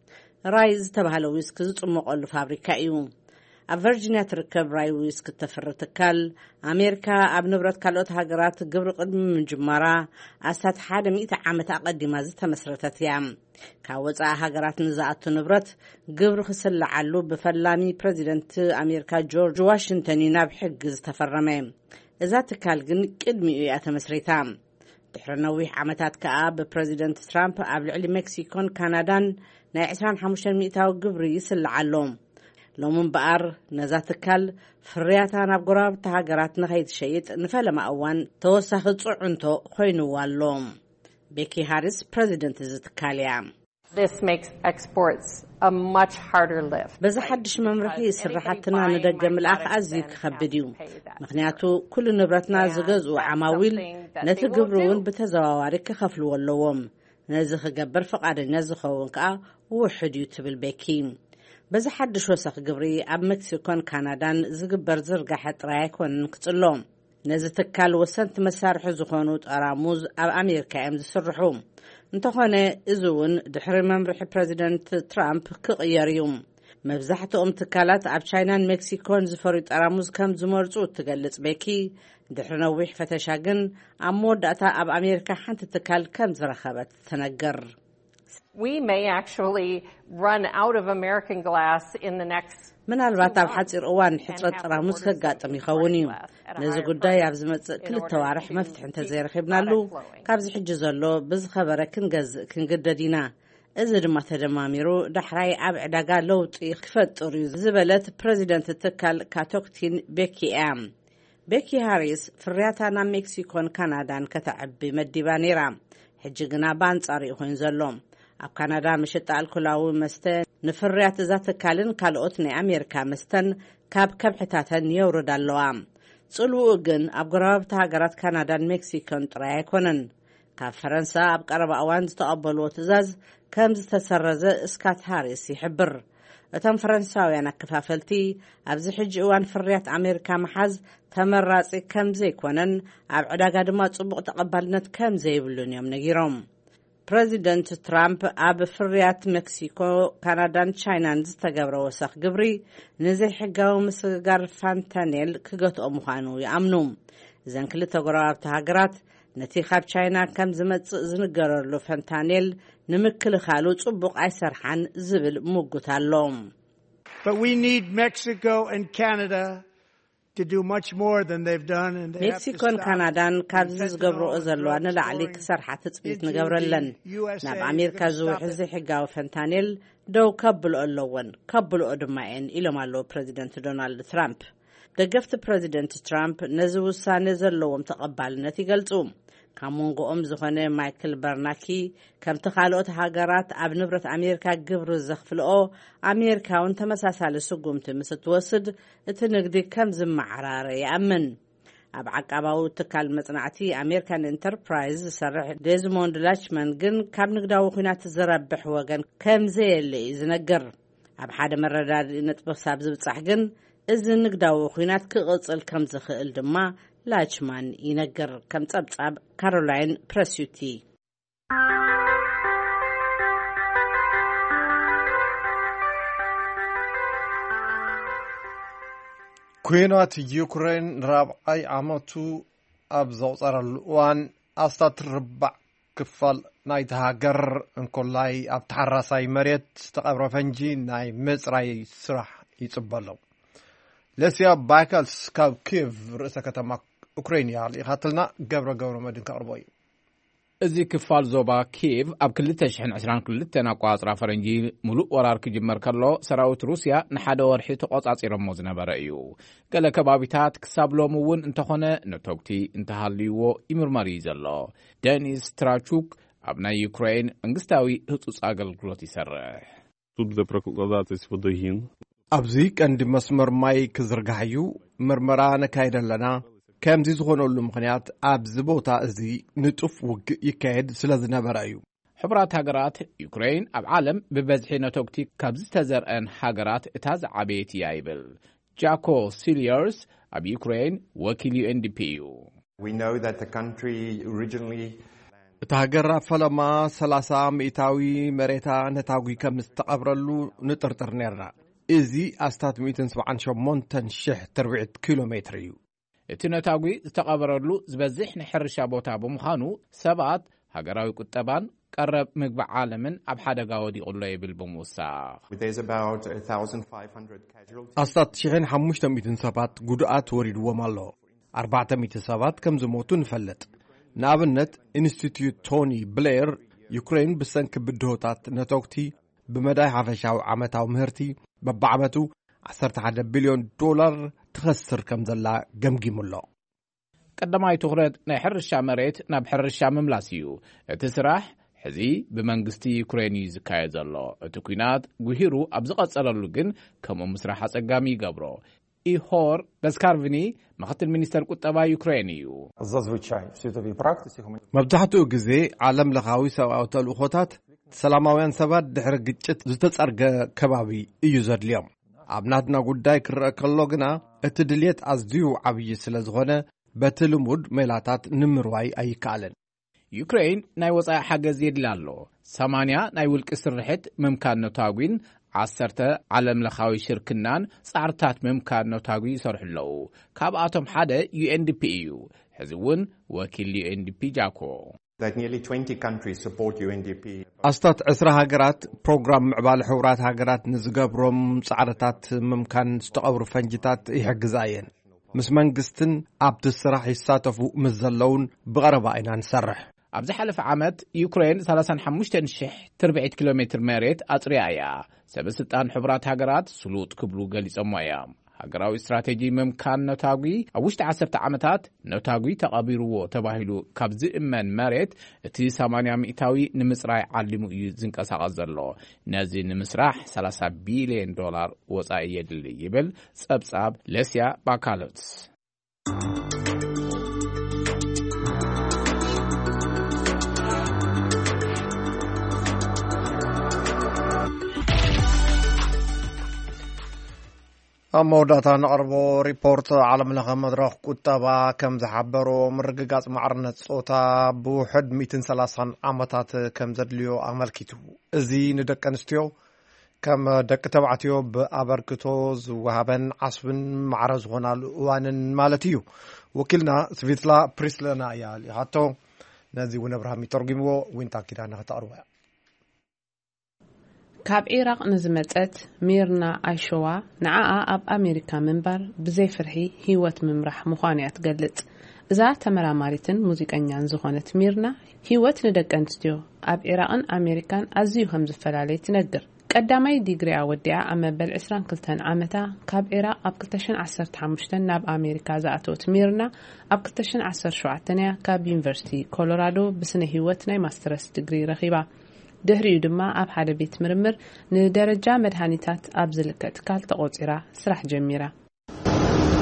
ራይ ዝተባሃለ ዊስክ ዝጽመቐሉ ፋብሪካ እዩ። ኣብ ቨርጂንያ ትርከብ ራይ ዊስክ ተፍሪ ትካል ኣሜሪካ ኣብ ንብረት ካልኦት ሃገራት ግብሪ ቅድሚ ምጅማራ ኣስታት ሓደ ሚእቲ ዓመት ኣቐዲማ ዝተመስረተት እያ። ካብ ወፃኢ ሃገራት ንዝኣቱ ንብረት ግብሪ ክስልዓሉ ብፈላሚ ፕረዚደንት ኣሜሪካ ጆርጅ ዋሽንግተን ናብ ሕጊ ዝተፈረመ። እዛ ትካል ግን ቅድሚኡ እያ ተመስሪታ። ድሕሪ ነዊሕ ዓመታት ከዓ ብፕረዚደንት ትራምፕ ኣብ ልዕሊ ሜክሲኮን ካናዳን ናይ عشرين وخمسة ሚእታዊ ግብሪ ይስልዓሎ። ሎሚ እምበኣር ነዛ ትካል ፍርያታ ናብ ጎረቤት ሃገራት ንኸይትሸይጥ ንፈለማ እዋን ተወሳኺ ጽዑንቶ ኮይኑዋ ኣሎ። ቤኪ ሃሪስ ፕረዚደንት እዚ ትካል እያ። This makes exports a much harder lift. በዛ ሓድሽ መምርሒ ስራሕትና ንደገ ምልኣኽ ኣዝዩ ክኸብድ እዩ። ምክንያቱ ኩሉ ንብረትና ዝገዝኡ ዓማዊል ነቲ ግብሪ እውን ብተዘዋዋሪ ክኸፍልዎ ኣለዎም። ነዚ ክገብር ፈቃደኛ ዝኸውን ከዓ ውሕድ እዩ ትብል ቤኪ። በዛ ሓድሽ ወሰኽ ግብሪ ኣብ ሜክሲኮን ካናዳን ዝግበር ዝርጋሐ ጥራይ ኣይኮነን ክጽሎ። ነዚ ትካል ወሰንቲ መሳርሒ ዝኾኑ ጠራሙዝ ኣብ ኣሜሪካ እዮም ዝስርሑ። እንተኾነ እዚ እውን ድሕሪ መምርሒ ፕረዚደንት ትራምፕ ክቕየር እዩ። መብዛሕትኦም ትካላት ኣብ ቻይናን ሜክሲኮን ዝፈርዩ ጠራሙዝ ከም ዝመርጹ ትገልጽ ቤኪ። ድሕሪ ነዊሕ ፈተሻ ግን ኣብ መወዳእታ ኣብ ኣሜሪካ ሓንቲ ትካል ከም ዝረኸበት ትነግር። We may actually run out of American glass in the next ምናልባት ኣብ ሓፂር እዋን ሕፅረት ጠራሙዝ ከጋጥም ይኸውን እዩ። ነዚ ጉዳይ ኣብ ዝመጽእ ክልተ ዋርሕ መፍትሒ እንተዘይረኺብናሉ ካብዚ ሕጂ ዘሎ ብዝኸበረ ክንገዝእ ክንግደድ ኢና። እዚ ድማ ተደማሚሩ ዳሕራይ ኣብ ዕዳጋ ለውጢ ክፈጥር እዩ ዝበለት ፕረዚደንት ትካል ካቶክቲን ቤኪ እያ። ቤኪ ሃሪስ ፍርያታ ናብ ሜክሲኮን ካናዳን ከተዕቢ መዲባ ነይራ። ሕጂ ግና በኣንጻር እዩ ኮይኑ ዘሎ። ኣብ ካናዳ መሸጣ ኣልኮላዊ መስተ ንፍርያት እዛ ትካልን ካልኦት ናይ ኣሜሪካ መስተን ካብ ከብሕታተን የውርድ ኣለዋ። ጽልውኡ ግን ኣብ ጎረቤት ሃገራት ካናዳን ሜክሲኮን ጥራይ ኣይኮነን። ካብ ፈረንሳ ኣብ ቀረባ እዋን ዝተቐበልዎ ትእዛዝ ከም ዝተሰረዘ እስካት ሃሪስ ይሕብር። እቶም ፈረንሳውያን ኣከፋፈልቲ ኣብዚ ሕጂ እዋን ፍርያት ኣሜሪካ መሓዝ ተመራጺ ከም ዘይኮነን ኣብ ዕዳጋ ድማ ጽቡቕ ተቐባልነት ከም ዘይብሉን እዮም ነጊሮም። ፕረዚደንት ትራምፕ ኣብ ፍርያት ሜክሲኮ ካናዳን ቻይናን ዝተገብረ ወሰኽ ግብሪ ንዘይሕጋዊ ምስግጋር ፋንታኔል ክገትኦ ምዃኑ ይኣምኑ። እዘን ክልተ ጎረቤት ሃገራት ነቲ ካብ ቻይና ከም ዝመጽእ ዝንገረሉ ፋንታኔል ንምክልኻሉ ጽቡቕ ኣይሰርሓን ዝብል ምጉት ኣሎ። But we need Mexico and Canada to do much more than they've done, and they have to ሜክሲኮን stop ካናዳን ካብዚ ዝገብርኦ ዘለዋ ንላዕሊ ክሰርሓ ትጽቢት ንገብረለን። ናብ ኣሜሪካ ዝውሕዝ ዘይሕጋዊ ፈንታኔል ደው ከብልኦ ኣለወን ከብልኦ ድማ እየን ኢሎም ኣለዉ ፕረዚደንት ዶናልድ ትራምፕ። ደገፍቲ ፕረዚደንት ትራምፕ ነዚ ውሳነ ዘለዎም ተቐባልነት ይገልጹ። ካብ መንጎኦም ዝኾነ ማይክል በርናኪ ከምቲ ካልኦት ሃገራት ኣብ ንብረት ኣሜሪካ ግብሪ ዘኽፍልኦ ኣሜሪካውን ተመሳሳሊ ስጉምቲ ምስ እትወስድ እቲ ንግዲ ከም ዝመዓራረ ይኣምን። ኣብ ዓቃባው ትካል መጽናዕቲ ኣሜሪካን ኢንተርፕራይዝ ዝሰርሕ ዴዝሞንድ ላችመን ግን ካብ ንግዳዊ ኩናት ዝረብሕ ወገን ከም ዘየለ ዝነገር ኣብ ሓደ መረዳድኢ ነጥብሳብ ዝብጻሕ ግን እዚ ንግዳዊ ኩናት ክቕጽል ከም ዝኽእል ድማ ላችማን ይነገር ከም ጸብጻብ ካሮላይን ፕሬስዩቲ ኩናት ዩክሬን ራብዓይ ዓመቱ ኣብ ዘቑፀረሉ እዋን ኣስታት ርባዕ ክፋል ናይቲ ሃገር እንኮላይ ኣብ ተሓራሳይ መሬት ዝተቐብረ ፈንጂ ናይ ምጽራይ ስራሕ ይጽበሎ ለስያ ባይካልስ ካብ ኪየቭ ርእሰ ከተማ ኡክራይንያ ሊኻትልና ገብረ ገብረ መድን ከቕርቦ እዩ እዚ ክፋል ዞባ ኪየቭ ኣብ ክልተ ሽሕን ዕስራን ክልተን ኣቋጽራ ፈረንጂ ሙሉእ ወራር ክጅመር ከሎ ሰራዊት ሩስያ ንሓደ ወርሒ ተቆጻጺሮሞ ዝነበረ እዩ ገለ ከባቢታት ክሳብ ሎሚ እውን እንተኾነ ነተግቲ እንተሃልይዎ ይምርመር እዩ ዘሎ ደኒስ ትራቹክ ኣብ ናይ ዩክራይን መንግስታዊ ህጹጽ ኣገልግሎት ይሰርሕ ኣብዚ ቀንዲ መስመር ማይ ክዝርጋሕ እዩ ምርመራ ነካይድ ኣለና ከምዚ ዝኾነሉ ምኽንያት ኣብዚ ቦታ እዚ ንጡፍ ውግእ ይካየድ ስለ ዝነበረ እዩ ሕቡራት ሃገራት ዩክራይን ኣብ ዓለም ብበዝሒ ነተግቲ ካብ ዝተዘርአን ሃገራት እታ ዝዓበየት እያ ይብል ጃኮ ሲሊየርስ ኣብ ዩክራይን ወኪል ዩኤንዲፒ እዩ እታ ሃገር ኣብ ፈለማ ሰላሳ ሚእታዊ መሬታ ነታጉ ከም ዝተቐብረሉ ንጥርጥር ነርና እዚ ኣስታት ሚእትን ሰብዓን ሸሞንተን ሽሕ ተርቢዒት ኪሎ ሜትር እዩ እቲ ነታጉ ዝተቐበረሉ ዝበዝሕ ንሕርሻ ቦታ ብምዃኑ ሰባት ሃገራዊ ቁጠባን ቀረብ ምግቢ ዓለምን ኣብ ሓደጋ ወዲቑሎ ይብል ብምውሳኽ ኣስታት ሽሕን ሓሙሽተ ሚእትን ሰባት ጉድኣት ወሪድዎም ኣሎ ኣርባዕተ ሚእቲ ሰባት ከም ዝሞቱ ንፈልጥ ንኣብነት ኢንስቲትዩት ቶኒ ብሌር ዩክራይን ብሰንኪ ብድሆታት ነተግቲ ብመዳይ ሓፈሻዊ ዓመታዊ ምህርቲ በብዓመቱ ዓሰርተ ሓደ ቢልዮን ዶላር ትኸስር ከም ዘላ ገምጊሙሎ ቀዳማይ ትኹረት ናይ ሕርሻ መሬት ናብ ሕርሻ ምምላስ እዩ እቲ ስራሕ ሕዚ ብመንግስቲ ዩክራይን እዩ ዝካየድ ዘሎ እቲ ኩናት ጉሂሩ ኣብ ዝቐጸለሉ ግን ከምኡ ምስራሕ ኣጸጋሚ ይገብሮ ኢሆር በስካርቪኒ ምክትል ሚኒስተር ቁጠባ ዩክራይን እዩ መብዛሕትኡ ግዜ ዓለም ለኻዊ ሰብኣዊ ተልእኾታት ሰላማውያን ሰባት ድሕሪ ግጭት ዝተጸርገ ከባቢ እዩ ዘድልዮም ኣብ ናትና ጉዳይ ክርአ ከሎ ግና እቲ ድልየት ኣዝዩ ዓብዪ ስለ ዝኾነ በቲ ልሙድ ሜላታት ንምርዋይ ኣይከኣልን ዩክራይን ናይ ወጻኢ ሓገዝ የድሊ ኣሎ ሰማንያ ናይ ውልቂ ስርሕት ምምካን ነታጉን ዓሰርተ ዓለም ለኻዊ ሽርክናን ጻዕርታት ምምካን ነታጉ ይሰርሑ ኣለዉ ካብኣቶም ሓደ ዩኤንዲፒ እዩ ሕዚ እውን ወኪል ዩኤንዲፒ ጃኮ ኣስታት ዕስራ ሃገራት ፕሮግራም ምዕባለ ሕቡራት ሃገራት ንዝገብሮም ጻዕርታት ምምካን ዝተቐብሩ ፈንጂታት ይሕግዛ እየን ምስ መንግስትን ኣብቲ ስራሕ ይሳተፉ ምስ ዘለውን ብቐረባ ኢና ንሰርሕ ኣብ ዝሓለፈ ዓመት ዩክራይን ሰላሳ ወሓሙሽተ ሽሕ ተርቢዒት ኪሎ ሜትር መሬት ኣጽርያ እያ ሰበስልጣን ሕቡራት ሃገራት ስሉጥ ክብሉ ገሊጾሞ እያ ሃገራዊ ስትራቴጂ ምምካን ነታጉ ኣብ ውሽጢ ዓሰርተ ዓመታት ነታጉ ተቐቢርዎ ተባሂሉ ካብ ዝእመን መሬት እቲ ሰማንያ ሚእታዊ ንምጽራይ ዓሊሙ እዩ ዝንቀሳቐስ ዘሎ ነዚ ንምስራሕ ሰላሳ ቢልዮን ዶላር ወጻኢ የድሊ ይብል ጸብጻብ ለስያ ባካሎትስ ኣብ መወዳእታ ነቕርቦ ሪፖርት ዓለም ለኸ መድረኽ ቁጠባ ከም ዝሓበሮ ምርግጋጽ ማዕርነት ጾታ ብውሕድ ሚእትን ሰላሳን ዓመታት ከም ዘድልዮ ኣመልኪቱ እዚ ንደቂ ኣንስትዮ ከም ደቂ ተባዕትዮ ብኣበርክቶ ዝወሃበን ዓስብን ማዕረ ዝኾናሉ እዋንን ማለት እዩ ወኪልና ስቪትላ ፕሪስለና እያ ሊኻቶ ነዚ እውን ኣብርሃም ይተርጉምዎ ዊንታ ኪዳነ ከተቕርቦ እያ ካብ ኢራቅ ንዝመጸት ሚርና አይሾዋ ንዓኣ ኣብ ኣሜሪካ ምንባር ብዘይ ፍርሒ ህይወት ምምራሕ ምዃኑ እያ ትገልጽ እዛ ተመራማሪትን ሙዚቀኛን ዝኾነት ሚርና ህይወት ንደቂ ኣንስትዮ ኣብ ኢራቅን ኣሜሪካን ኣዝዩ ከም ዝፈላለየ ትነግር ቀዳማይ ዲግሪ ኣወዲኣ ኣብ መበል عشرين وثلاثين ዓመታ ካብ ኢራቅ ኣብ ሁለት ሺህ ዓሰርተ ሓሙሽተ ናብ ኣሜሪካ ዝኣተወት ሚርና ኣብ ሁለት ሺህ ዓሰርተ ሸውዓተ ካብ ዩኒቨርሲቲ ኮሎራዶ ብስነ ህይወት ናይ ማስተርስ ዲግሪ ረኺባ ድሕሪኡ ድማ ኣብ ሓደ ቤት ምርምር ንደረጃ መድሃኒታት ኣብ ዝልከት ካል ተቆፂራ ስራሕ ጀሚራ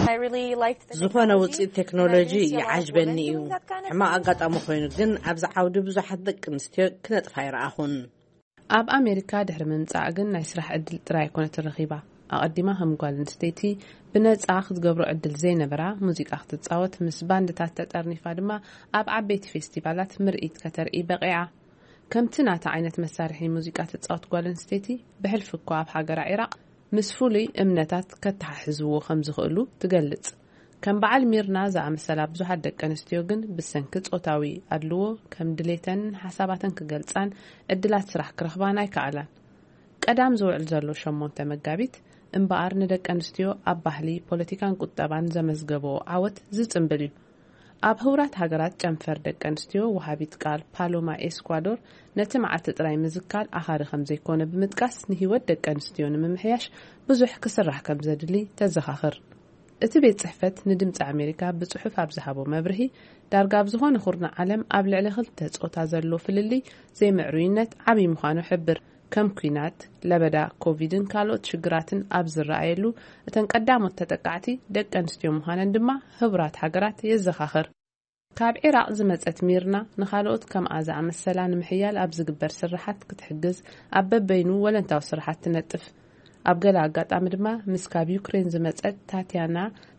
ዝኾነ ውፅኢት ቴክኖሎጂ ይዓጅበኒ እዩ ሕማቕ ኣጋጣሚ ኮይኑ ግን ኣብዚ ዓውዲ ብዙሓት ደቂ ኣንስትዮ ክነጥፋ ይረኣኹን ኣብ ኣሜሪካ ድሕሪ ምምጻእ ግን ናይ ስራሕ ዕድል ጥራይ ኮነት ረኺባ ኣቐዲማ ከም ጓል ኣንስተይቲ ብነጻ ክትገብሮ ዕድል ዘይነበራ ሙዚቃ ክትጻወት ምስ ባንድታት ተጠርኒፋ ድማ ኣብ ዓበይቲ ፌስቲቫላት ምርኢት ከተርኢ በቂዓ ከምቲ ናታ ዓይነት መሳርሒ ሙዚቃ ትጻወት ጓል ኣንስተይቲ ብሕልፊ እኳ ኣብ ሃገራ ኢራቅ ምስ ፍሉይ እምነታት ከተሓሕዝዎ ከም ዝኽእሉ ትገልጽ ከም በዓል ሚርና ዝኣመሰላ ብዙሓት ደቂ ኣንስትዮ ግን ብሰንኪ ጾታዊ ኣድልዎ ከም ድሌተን ሓሳባተን ክገልጻን ዕድላት ስራሕ ክረኽባን ኣይከኣላን ቀዳም ዝውዕል ዘሎ ሸሞንተ መጋቢት እምበኣር ንደቂ ኣንስትዮ ኣብ ባህሊ ፖለቲካን ቁጠባን ዘመዝገቦ ዓወት ዝጽምብል እዩ ኣብ ህውራት ሃገራት ጨንፈር ደቂ ኣንስትዮ ወሃቢት ቃል ፓሎማ ኤስኳዶር ነቲ መዓልቲ ጥራይ ምዝካል ኣኻሪ ከም ዘይኮነ ብምጥቃስ ንህይወት ደቂ ኣንስትዮ ንምምሕያሽ ብዙሕ ክስራሕ ከም ዘድሊ ተዘኻኽር እቲ ቤት ጽሕፈት ንድምፂ ኣሜሪካ ብጽሑፍ ኣብ ዝሃቦ መብርሂ ዳርጋ ኣብ ዝኾነ ኹርና ዓለም ኣብ ልዕሊ ክልተ ጾታ ዘሎ ፍልሊ ዘይምዕሩይነት ዓብዪ ምዃኑ ሕብር ከም ኩናት ለበዳ ኮቪድን ካልኦት ሽግራትን ኣብ ዝረኣየሉ እተን ቀዳሞት ተጠቃዕቲ ደቂ ኣንስትዮ ምዃነን ድማ ህቡራት ሃገራት የዘኻኽር ካብ ኢራቅ ዝመጸት ሚርና ንኻልኦት ከምኣ ዝኣመሰላ ንምሕያል ኣብ ዝግበር ስራሓት ክትሕግዝ ኣብ በበይኑ ወለንታዊ ስራሓት ትነጥፍ ኣብ ገለ ኣጋጣሚ ድማ ምስ ካብ ዩክሬን ዝመጸት ታትያና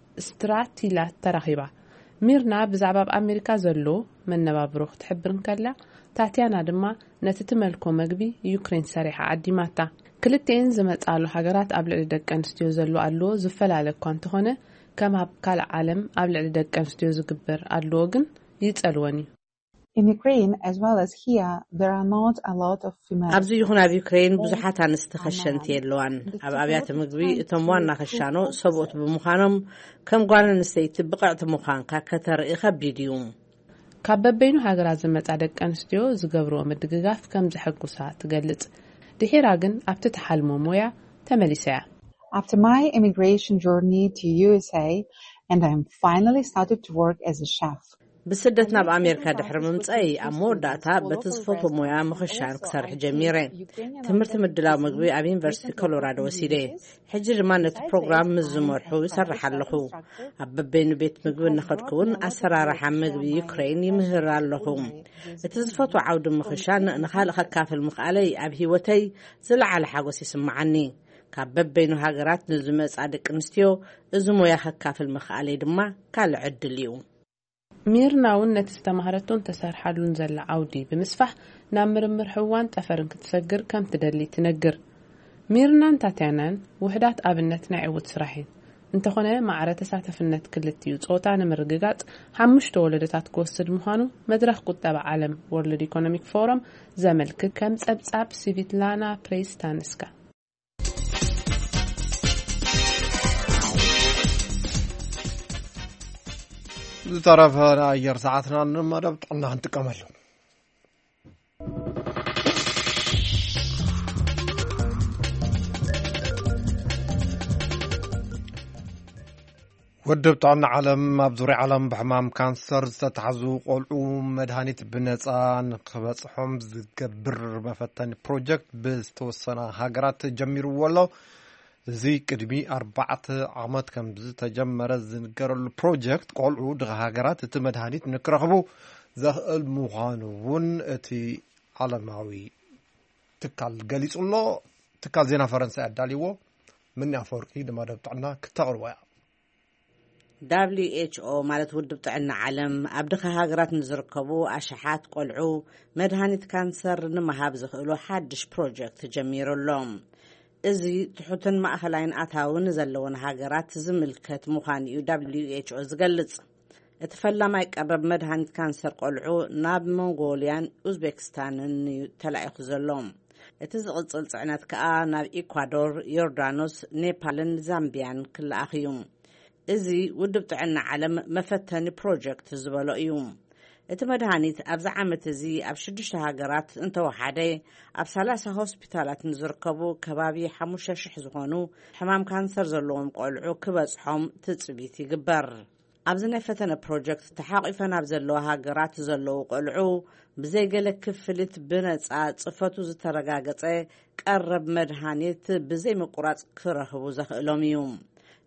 ስትራቲላት ተራኺባ ሚርና ብዛዕባ ኣብ ኣሜሪካ ዘሎ መነባብሮ ክትሕብር እንከላ ታትያና ድማ ነቲ ትመልኮ መግቢ ዩክሬን ሰሪሓ ዓዲማታ ክልተን ዝመጻሉ ሃገራት ኣብ ልዕሊ ደቂ ኣንስትዮ ዘሎ ኣልዎ ዝፈላለ እኳ እንተኾነ ከም ኣብ ካልእ ዓለም ኣብ ልዕሊ ደቂ ኣንስትዮ ዝግበር ኣልዎ ግን ይጸልወን እዩ In Ukraine as well as here there are not a lot of female ኣብዚ ይኹን ኣብ ዩክሬን ብዙሓት ኣንስቲ ኸሸንቲ የለዋን ኣብ ኣብያተ ምግቢ እቶም ዋና ኸሻኖ ሰብኦት ብምዃኖም ከም ጓል ኣንስተይቲ ብቕዕቲ ምዃንካ ከተርኢ ከቢድ እዩ ካብ በበይኑ ሃገራት ዝመጻ ደቂ ኣንስትዮ ዝገብርዎ ምድግጋፍ ከም ዘሐጉሳ ትገልጽ ድሒራ ግን ኣብቲ ተሓልሞ ሞያ ተመሊሳ እያ After my immigration journey to U S A and I'm finally started to work as a chef ብስደት ናብ ኣሜሪካ ድሕሪ ምምጻይ ኣብ መወዳእታ በቲ ዝፈትዎ ሞያ ምኽሻን ክሰርሕ ጀሚረ ትምህርቲ ምድላው ምግቢ ኣብ ዩኒቨርሲቲ ኮሎራዶ ወሲደ ሕጂ ድማ ነቲ ፕሮግራም ምስ ዝመርሑ ይሰርሕ ኣለኹ ኣብ በበይኑ ቤት ምግቢ ንኸድክውን ኣሰራርሓ ምግቢ ዩክሬን ይምህር ኣለኹ እቲ ዝፈትዎ ዓውዲ ምኽሻን ንኻልእ ከካፍል ምኽኣለይ ኣብ ህይወተይ ዝለዓለ ሓጎስ ይስምዓኒ ካብ በበይኑ ሃገራት ንዝመጻ ደቂ ኣንስትዮ እዚ ሞያ ከካፍል ምኽኣለይ ድማ ካልእ ዕድል እዩ ሚርናውን ነቲ ዝተማሃረቶን ተሰርሓሉን ዘላ ዓውዲ ብምስፋሕ ናብ ምርምር ሕዋን ጠፈርን ክትሰግር ከም ትደሊ ትነግር ሚርናን ታትያናን ውሕዳት ኣብነት ናይ ዕውት ስራሕን እንተኾነ ማዕረ ተሳተፍነት ክልቲኡ ጾታ ንምርግጋጽ ሓሙሽተ ወለደታት ክወስድ ምዃኑ መድረኽ ቁጠባ ዓለም ወርልድ ኢኮኖሚክ ፎረም ዘመልክት ከም ጸብጻብ ሲቪትላና ፕሬስታንስካ ዝተረፈ ኣየር ሰዓትና ንመደብ ጥዕና ክንጥቀመሉ ውድብ ጥዕና ዓለም ኣብ ዙርያ ዓለም ብሕማም ካንሰር ዝተታሕዙ ቆልዑ መድሃኒት ብነጻ ንኽበጽሖም ዝገብር መፈተኒ ፕሮጀክት ብዝተወሰነ ሃገራት ጀሚርዎ ኣሎ እዚ ቅድሚ ኣርባዕተ ዓመት ከም ዝተጀመረ ዝንገረሉ ፕሮጀክት ቆልዑ ድኻ ሃገራት እቲ መድሃኒት ንክረኽቡ ዘኽእል ምዃኑ እውን እቲ ዓለማዊ ትካል ገሊጹሎ ትካል ዜና ፈረንሳይ ኣዳልይዎ ምን ኣፈወርቂ ንመደብ ጥዕና ክተቕርቦ እያ ደብሊው ኤች ኦ ማለት ውድብ ጥዕና ዓለም ኣብ ድኻ ሃገራት ንዝርከቡ ኣሽሓት ቆልዑ መድሃኒት ካንሰር ንምሃብ ዝኽእሉ ሓድሽ ፕሮጀክት ጀሚሩሎም እዚ ትሑትን ማእኸላይን ኣታውን ዘለዎን ሃገራት ዝምልከት ምዃኑ እዩ ደብሊው ኤች ኦ ዝገልጽ እቲ ፈላማይ ቀረብ መድሃኒት ካንሰር ቆልዑ ናብ ሞንጎልያን ኡዝቤክስታንን ተላኢኹ ዘሎ እቲ ዝቕጽል ጽዕነት ከኣ ናብ ኢኳዶር ዮርዳኖስ ኔፓልን ዛምቢያን ክለኣኽ እዩ እዚ ውድብ ጥዕና ዓለም መፈተኒ ፕሮጀክት ዝበሎ እዩ እቲ መድሃኒት ኣብዚ ዓመት እዚ ኣብ ሽዱሽተ ሃገራት እንተወሓደ ኣብ ሰላሳ ሆስፒታላት ንዝርከቡ ከባቢ ሓሙሽተ ሽሕ ዝኾኑ ሕማም ካንሰር ዘለዎም ቆልዑ ክበጽሖም ትጽቢት ይግበር ኣብዚ ናይ ፈተነ ፕሮጀክት ተሓቒፈን ኣብ ዘለዋ ሃገራት ዘለዉ ቆልዑ ብዘይገለ ክፍልት ብነጻ ጽፈቱ ዝተረጋገጸ ቀረብ መድሃኒት ብዘይ ምቁራጽ ክረኽቡ ዘኽእሎም እዩ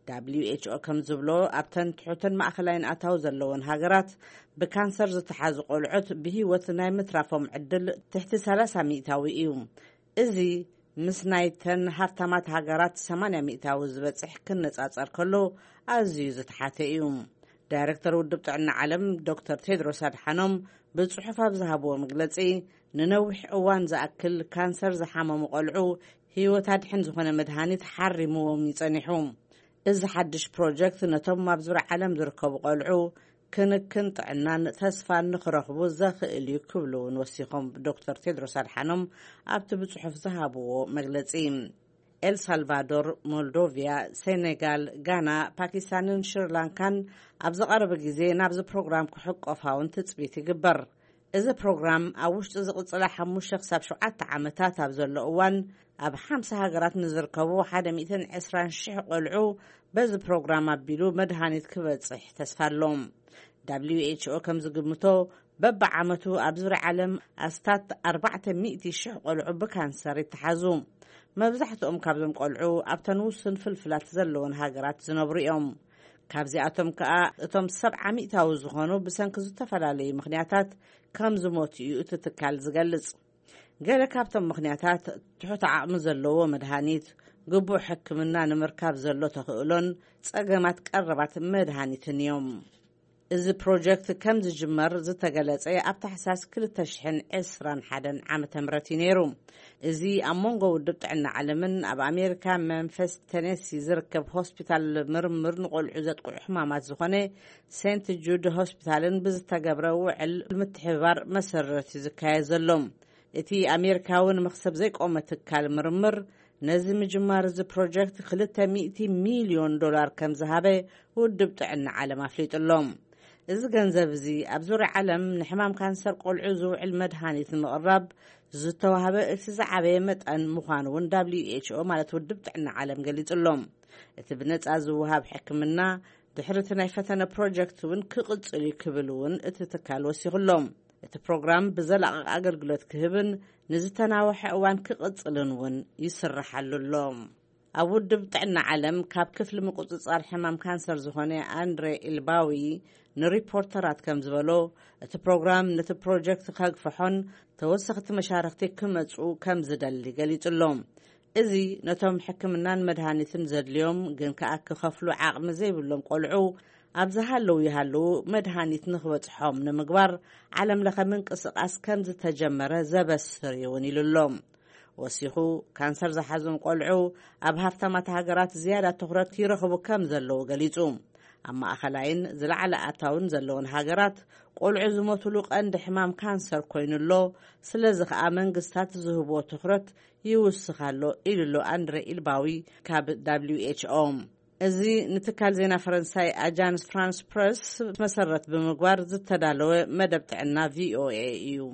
دبليو إتش أو كم زبلو أبتن تحوتن مأخلين أتاو زلون هاجرات بكانسر زتحاز قلعت به وتناي مترافم عدل تحت ثلاثة مئتاوي إيوم إزي مسنايتن هفتمات هاجرات ثمانية مئتاوي زبتصح كنت أتصار كله أزيو زتحاتي إيوم دايركتور ودبت عنا علم دكتور تيدروس أدحانوم بصحفة بزهبو مقلتي ننوح أوان زأكل كانسر زحامة مقلعو هيو تادحن زخونة مدهاني تحرمو وميصانيحوم إذا حدش بروجكت نتم مبزور عالم زركب قلعو كنكن طعنان تسفى نخرخبو زخئل يكبلو نوسيخم دكتور تيدروس أدحانوم أبت بصحف زهبو مقلتي إل سالفادور، مولدوفيا، سنغال، غانا، باكستان، شريلانكان أبز قرب جزء نبز برنامج كحق أفاون تثبيت جبر. إذا برنامج أوشت إذا قلت له حموش شخص بشوعة عمتات أبزل أوان أب خمسة هجرات نزر كبو حدا مئتين عشرين شح قلعو بز برنامج بيلو مدهانيت كبد صح تسفرلهم. دبليو إتش أو كم زجمتو ببع عمتو أبزر علم أستات أربعة مئة شح قلعو بكانسر التحزوم. مبزحتهم كابزم قلعو أبتنوسن فلفلات زلون هاجرات زنبريهم كابزي أتم كأ أتم سبعة مئة وزخانو بسنكزو تفلالي مخنياتات كم زموتي يؤتتكال زجلز قال كابتن مخنياتات تحط عقم زلو مدهانيت قبو حكمنا نمركاب زلو تخيلون تساقمات قربات مدهانيت اليوم إذا بروجكت كم زجمر زتقلت أي أبتحساس كل تشحن إسران حدا عام تمرتينيرو إذي أمونغو ودبت عنا علمن أب أمريكا منفس تنسي زركب هوسبيتال مرمر نقول عزت قل حمامات زخانة سنت جود هوسبيتالن بزتقبرو عل المتحبار مسرتي زكاية زلوم إتي أمريكاون مخسب زيك أمتك كالمرمر نزم جمار زي بروجكت خلتها مئتي مليون دولار كم ذهبه ودبت عنا علم أفليت اللوم إذا جنزب زي أبزور علم نحمام كانسر قول عزو علم مدهاني المقرب زتوهبه اتزعبه متأن مخانون دبليو إتش أو مالت ودبت عنا علم قليت اللوم اتبنت أزوهاب حكمنا دحرتنا فتنا بروجكت ون كقدس اللي كبلون اتتكال وسيغلوم ات بروجرام بزلق أقل قلت كهبن نزتنا وحقوان كقدس لنون يسرح اللوم أود دبت عنا علم كاب كفل مقصص الحمام كانسر زخونة أندري إلباوي نريبورترات كم زبلو ات بروجرام نت بروجكت خاق فحن توسخت مشاركتي كمتسو كم زدلي قليت اللوم إذي نتم حكمنان مدهانيتن زد اليوم جن كأك خفلو عقم زي بلوم قلعو أبزهالو يهالو مدهانيت نخوت حوم نمقبر علم لخمن قصقاس كم زتجمرة زبسر يوني للوم وسيخو كانسر زحزم قلعو أب هفتمات هاجرات زيادة تخرج يرخبو كم زلو قليتوم أما أخلاين زلعل أتاون زلون هاجرات قلعو زموتلوق عند حمام كانسر كوين اللو سلزخ آمن قستات زهبو تخرج يوسخالو إلو أندري إلباوي كاب دبليو إتش أو إزي نتكال زينا فرنساي أجانس فرانس بريس مسرت بمقوار زتدالو مدبت عنا في أو إي يو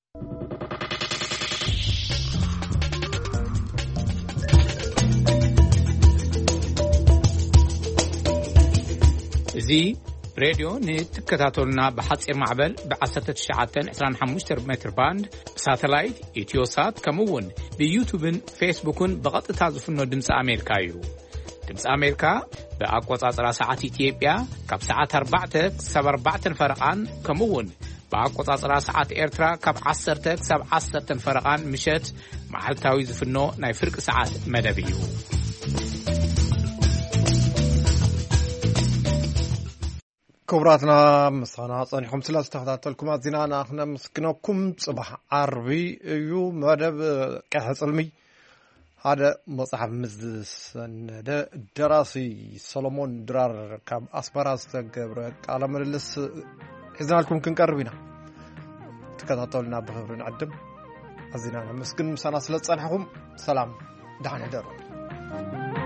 زي راديو نتكتاتولنا بحصير معبل بعسرة تشعاتن عشرين خمسة متر باند ساتلايت إتيوسات كمون بيوتيوبن فيسبوكن بغط تازفنو دمس أمريكايو دمس أمريكا بأقوى عشرة ساعات إثيوبيا كاب ساعات أربعة سب أربعة فرقان كمون بأقوى عشرة ساعات إيرترا كاب عشرة سب عشرة فرقان مشت محلتاوي زفنو ناي فرق ساعات مدبيو كبراتنا مسانا صانيكم سلا استخدمتلكم ازينانا احنا مسكنكم صباح عربي يو مدب كحصلمي هذا مصحف مزسند دراسي سولومون درار كاب اسبراس تجبر قال مللس حزنالكم كنقربينا تكتاتولنا بخبر نقدم ازينانا مسكن مسانا سلا صانحكم سلام دحنا درو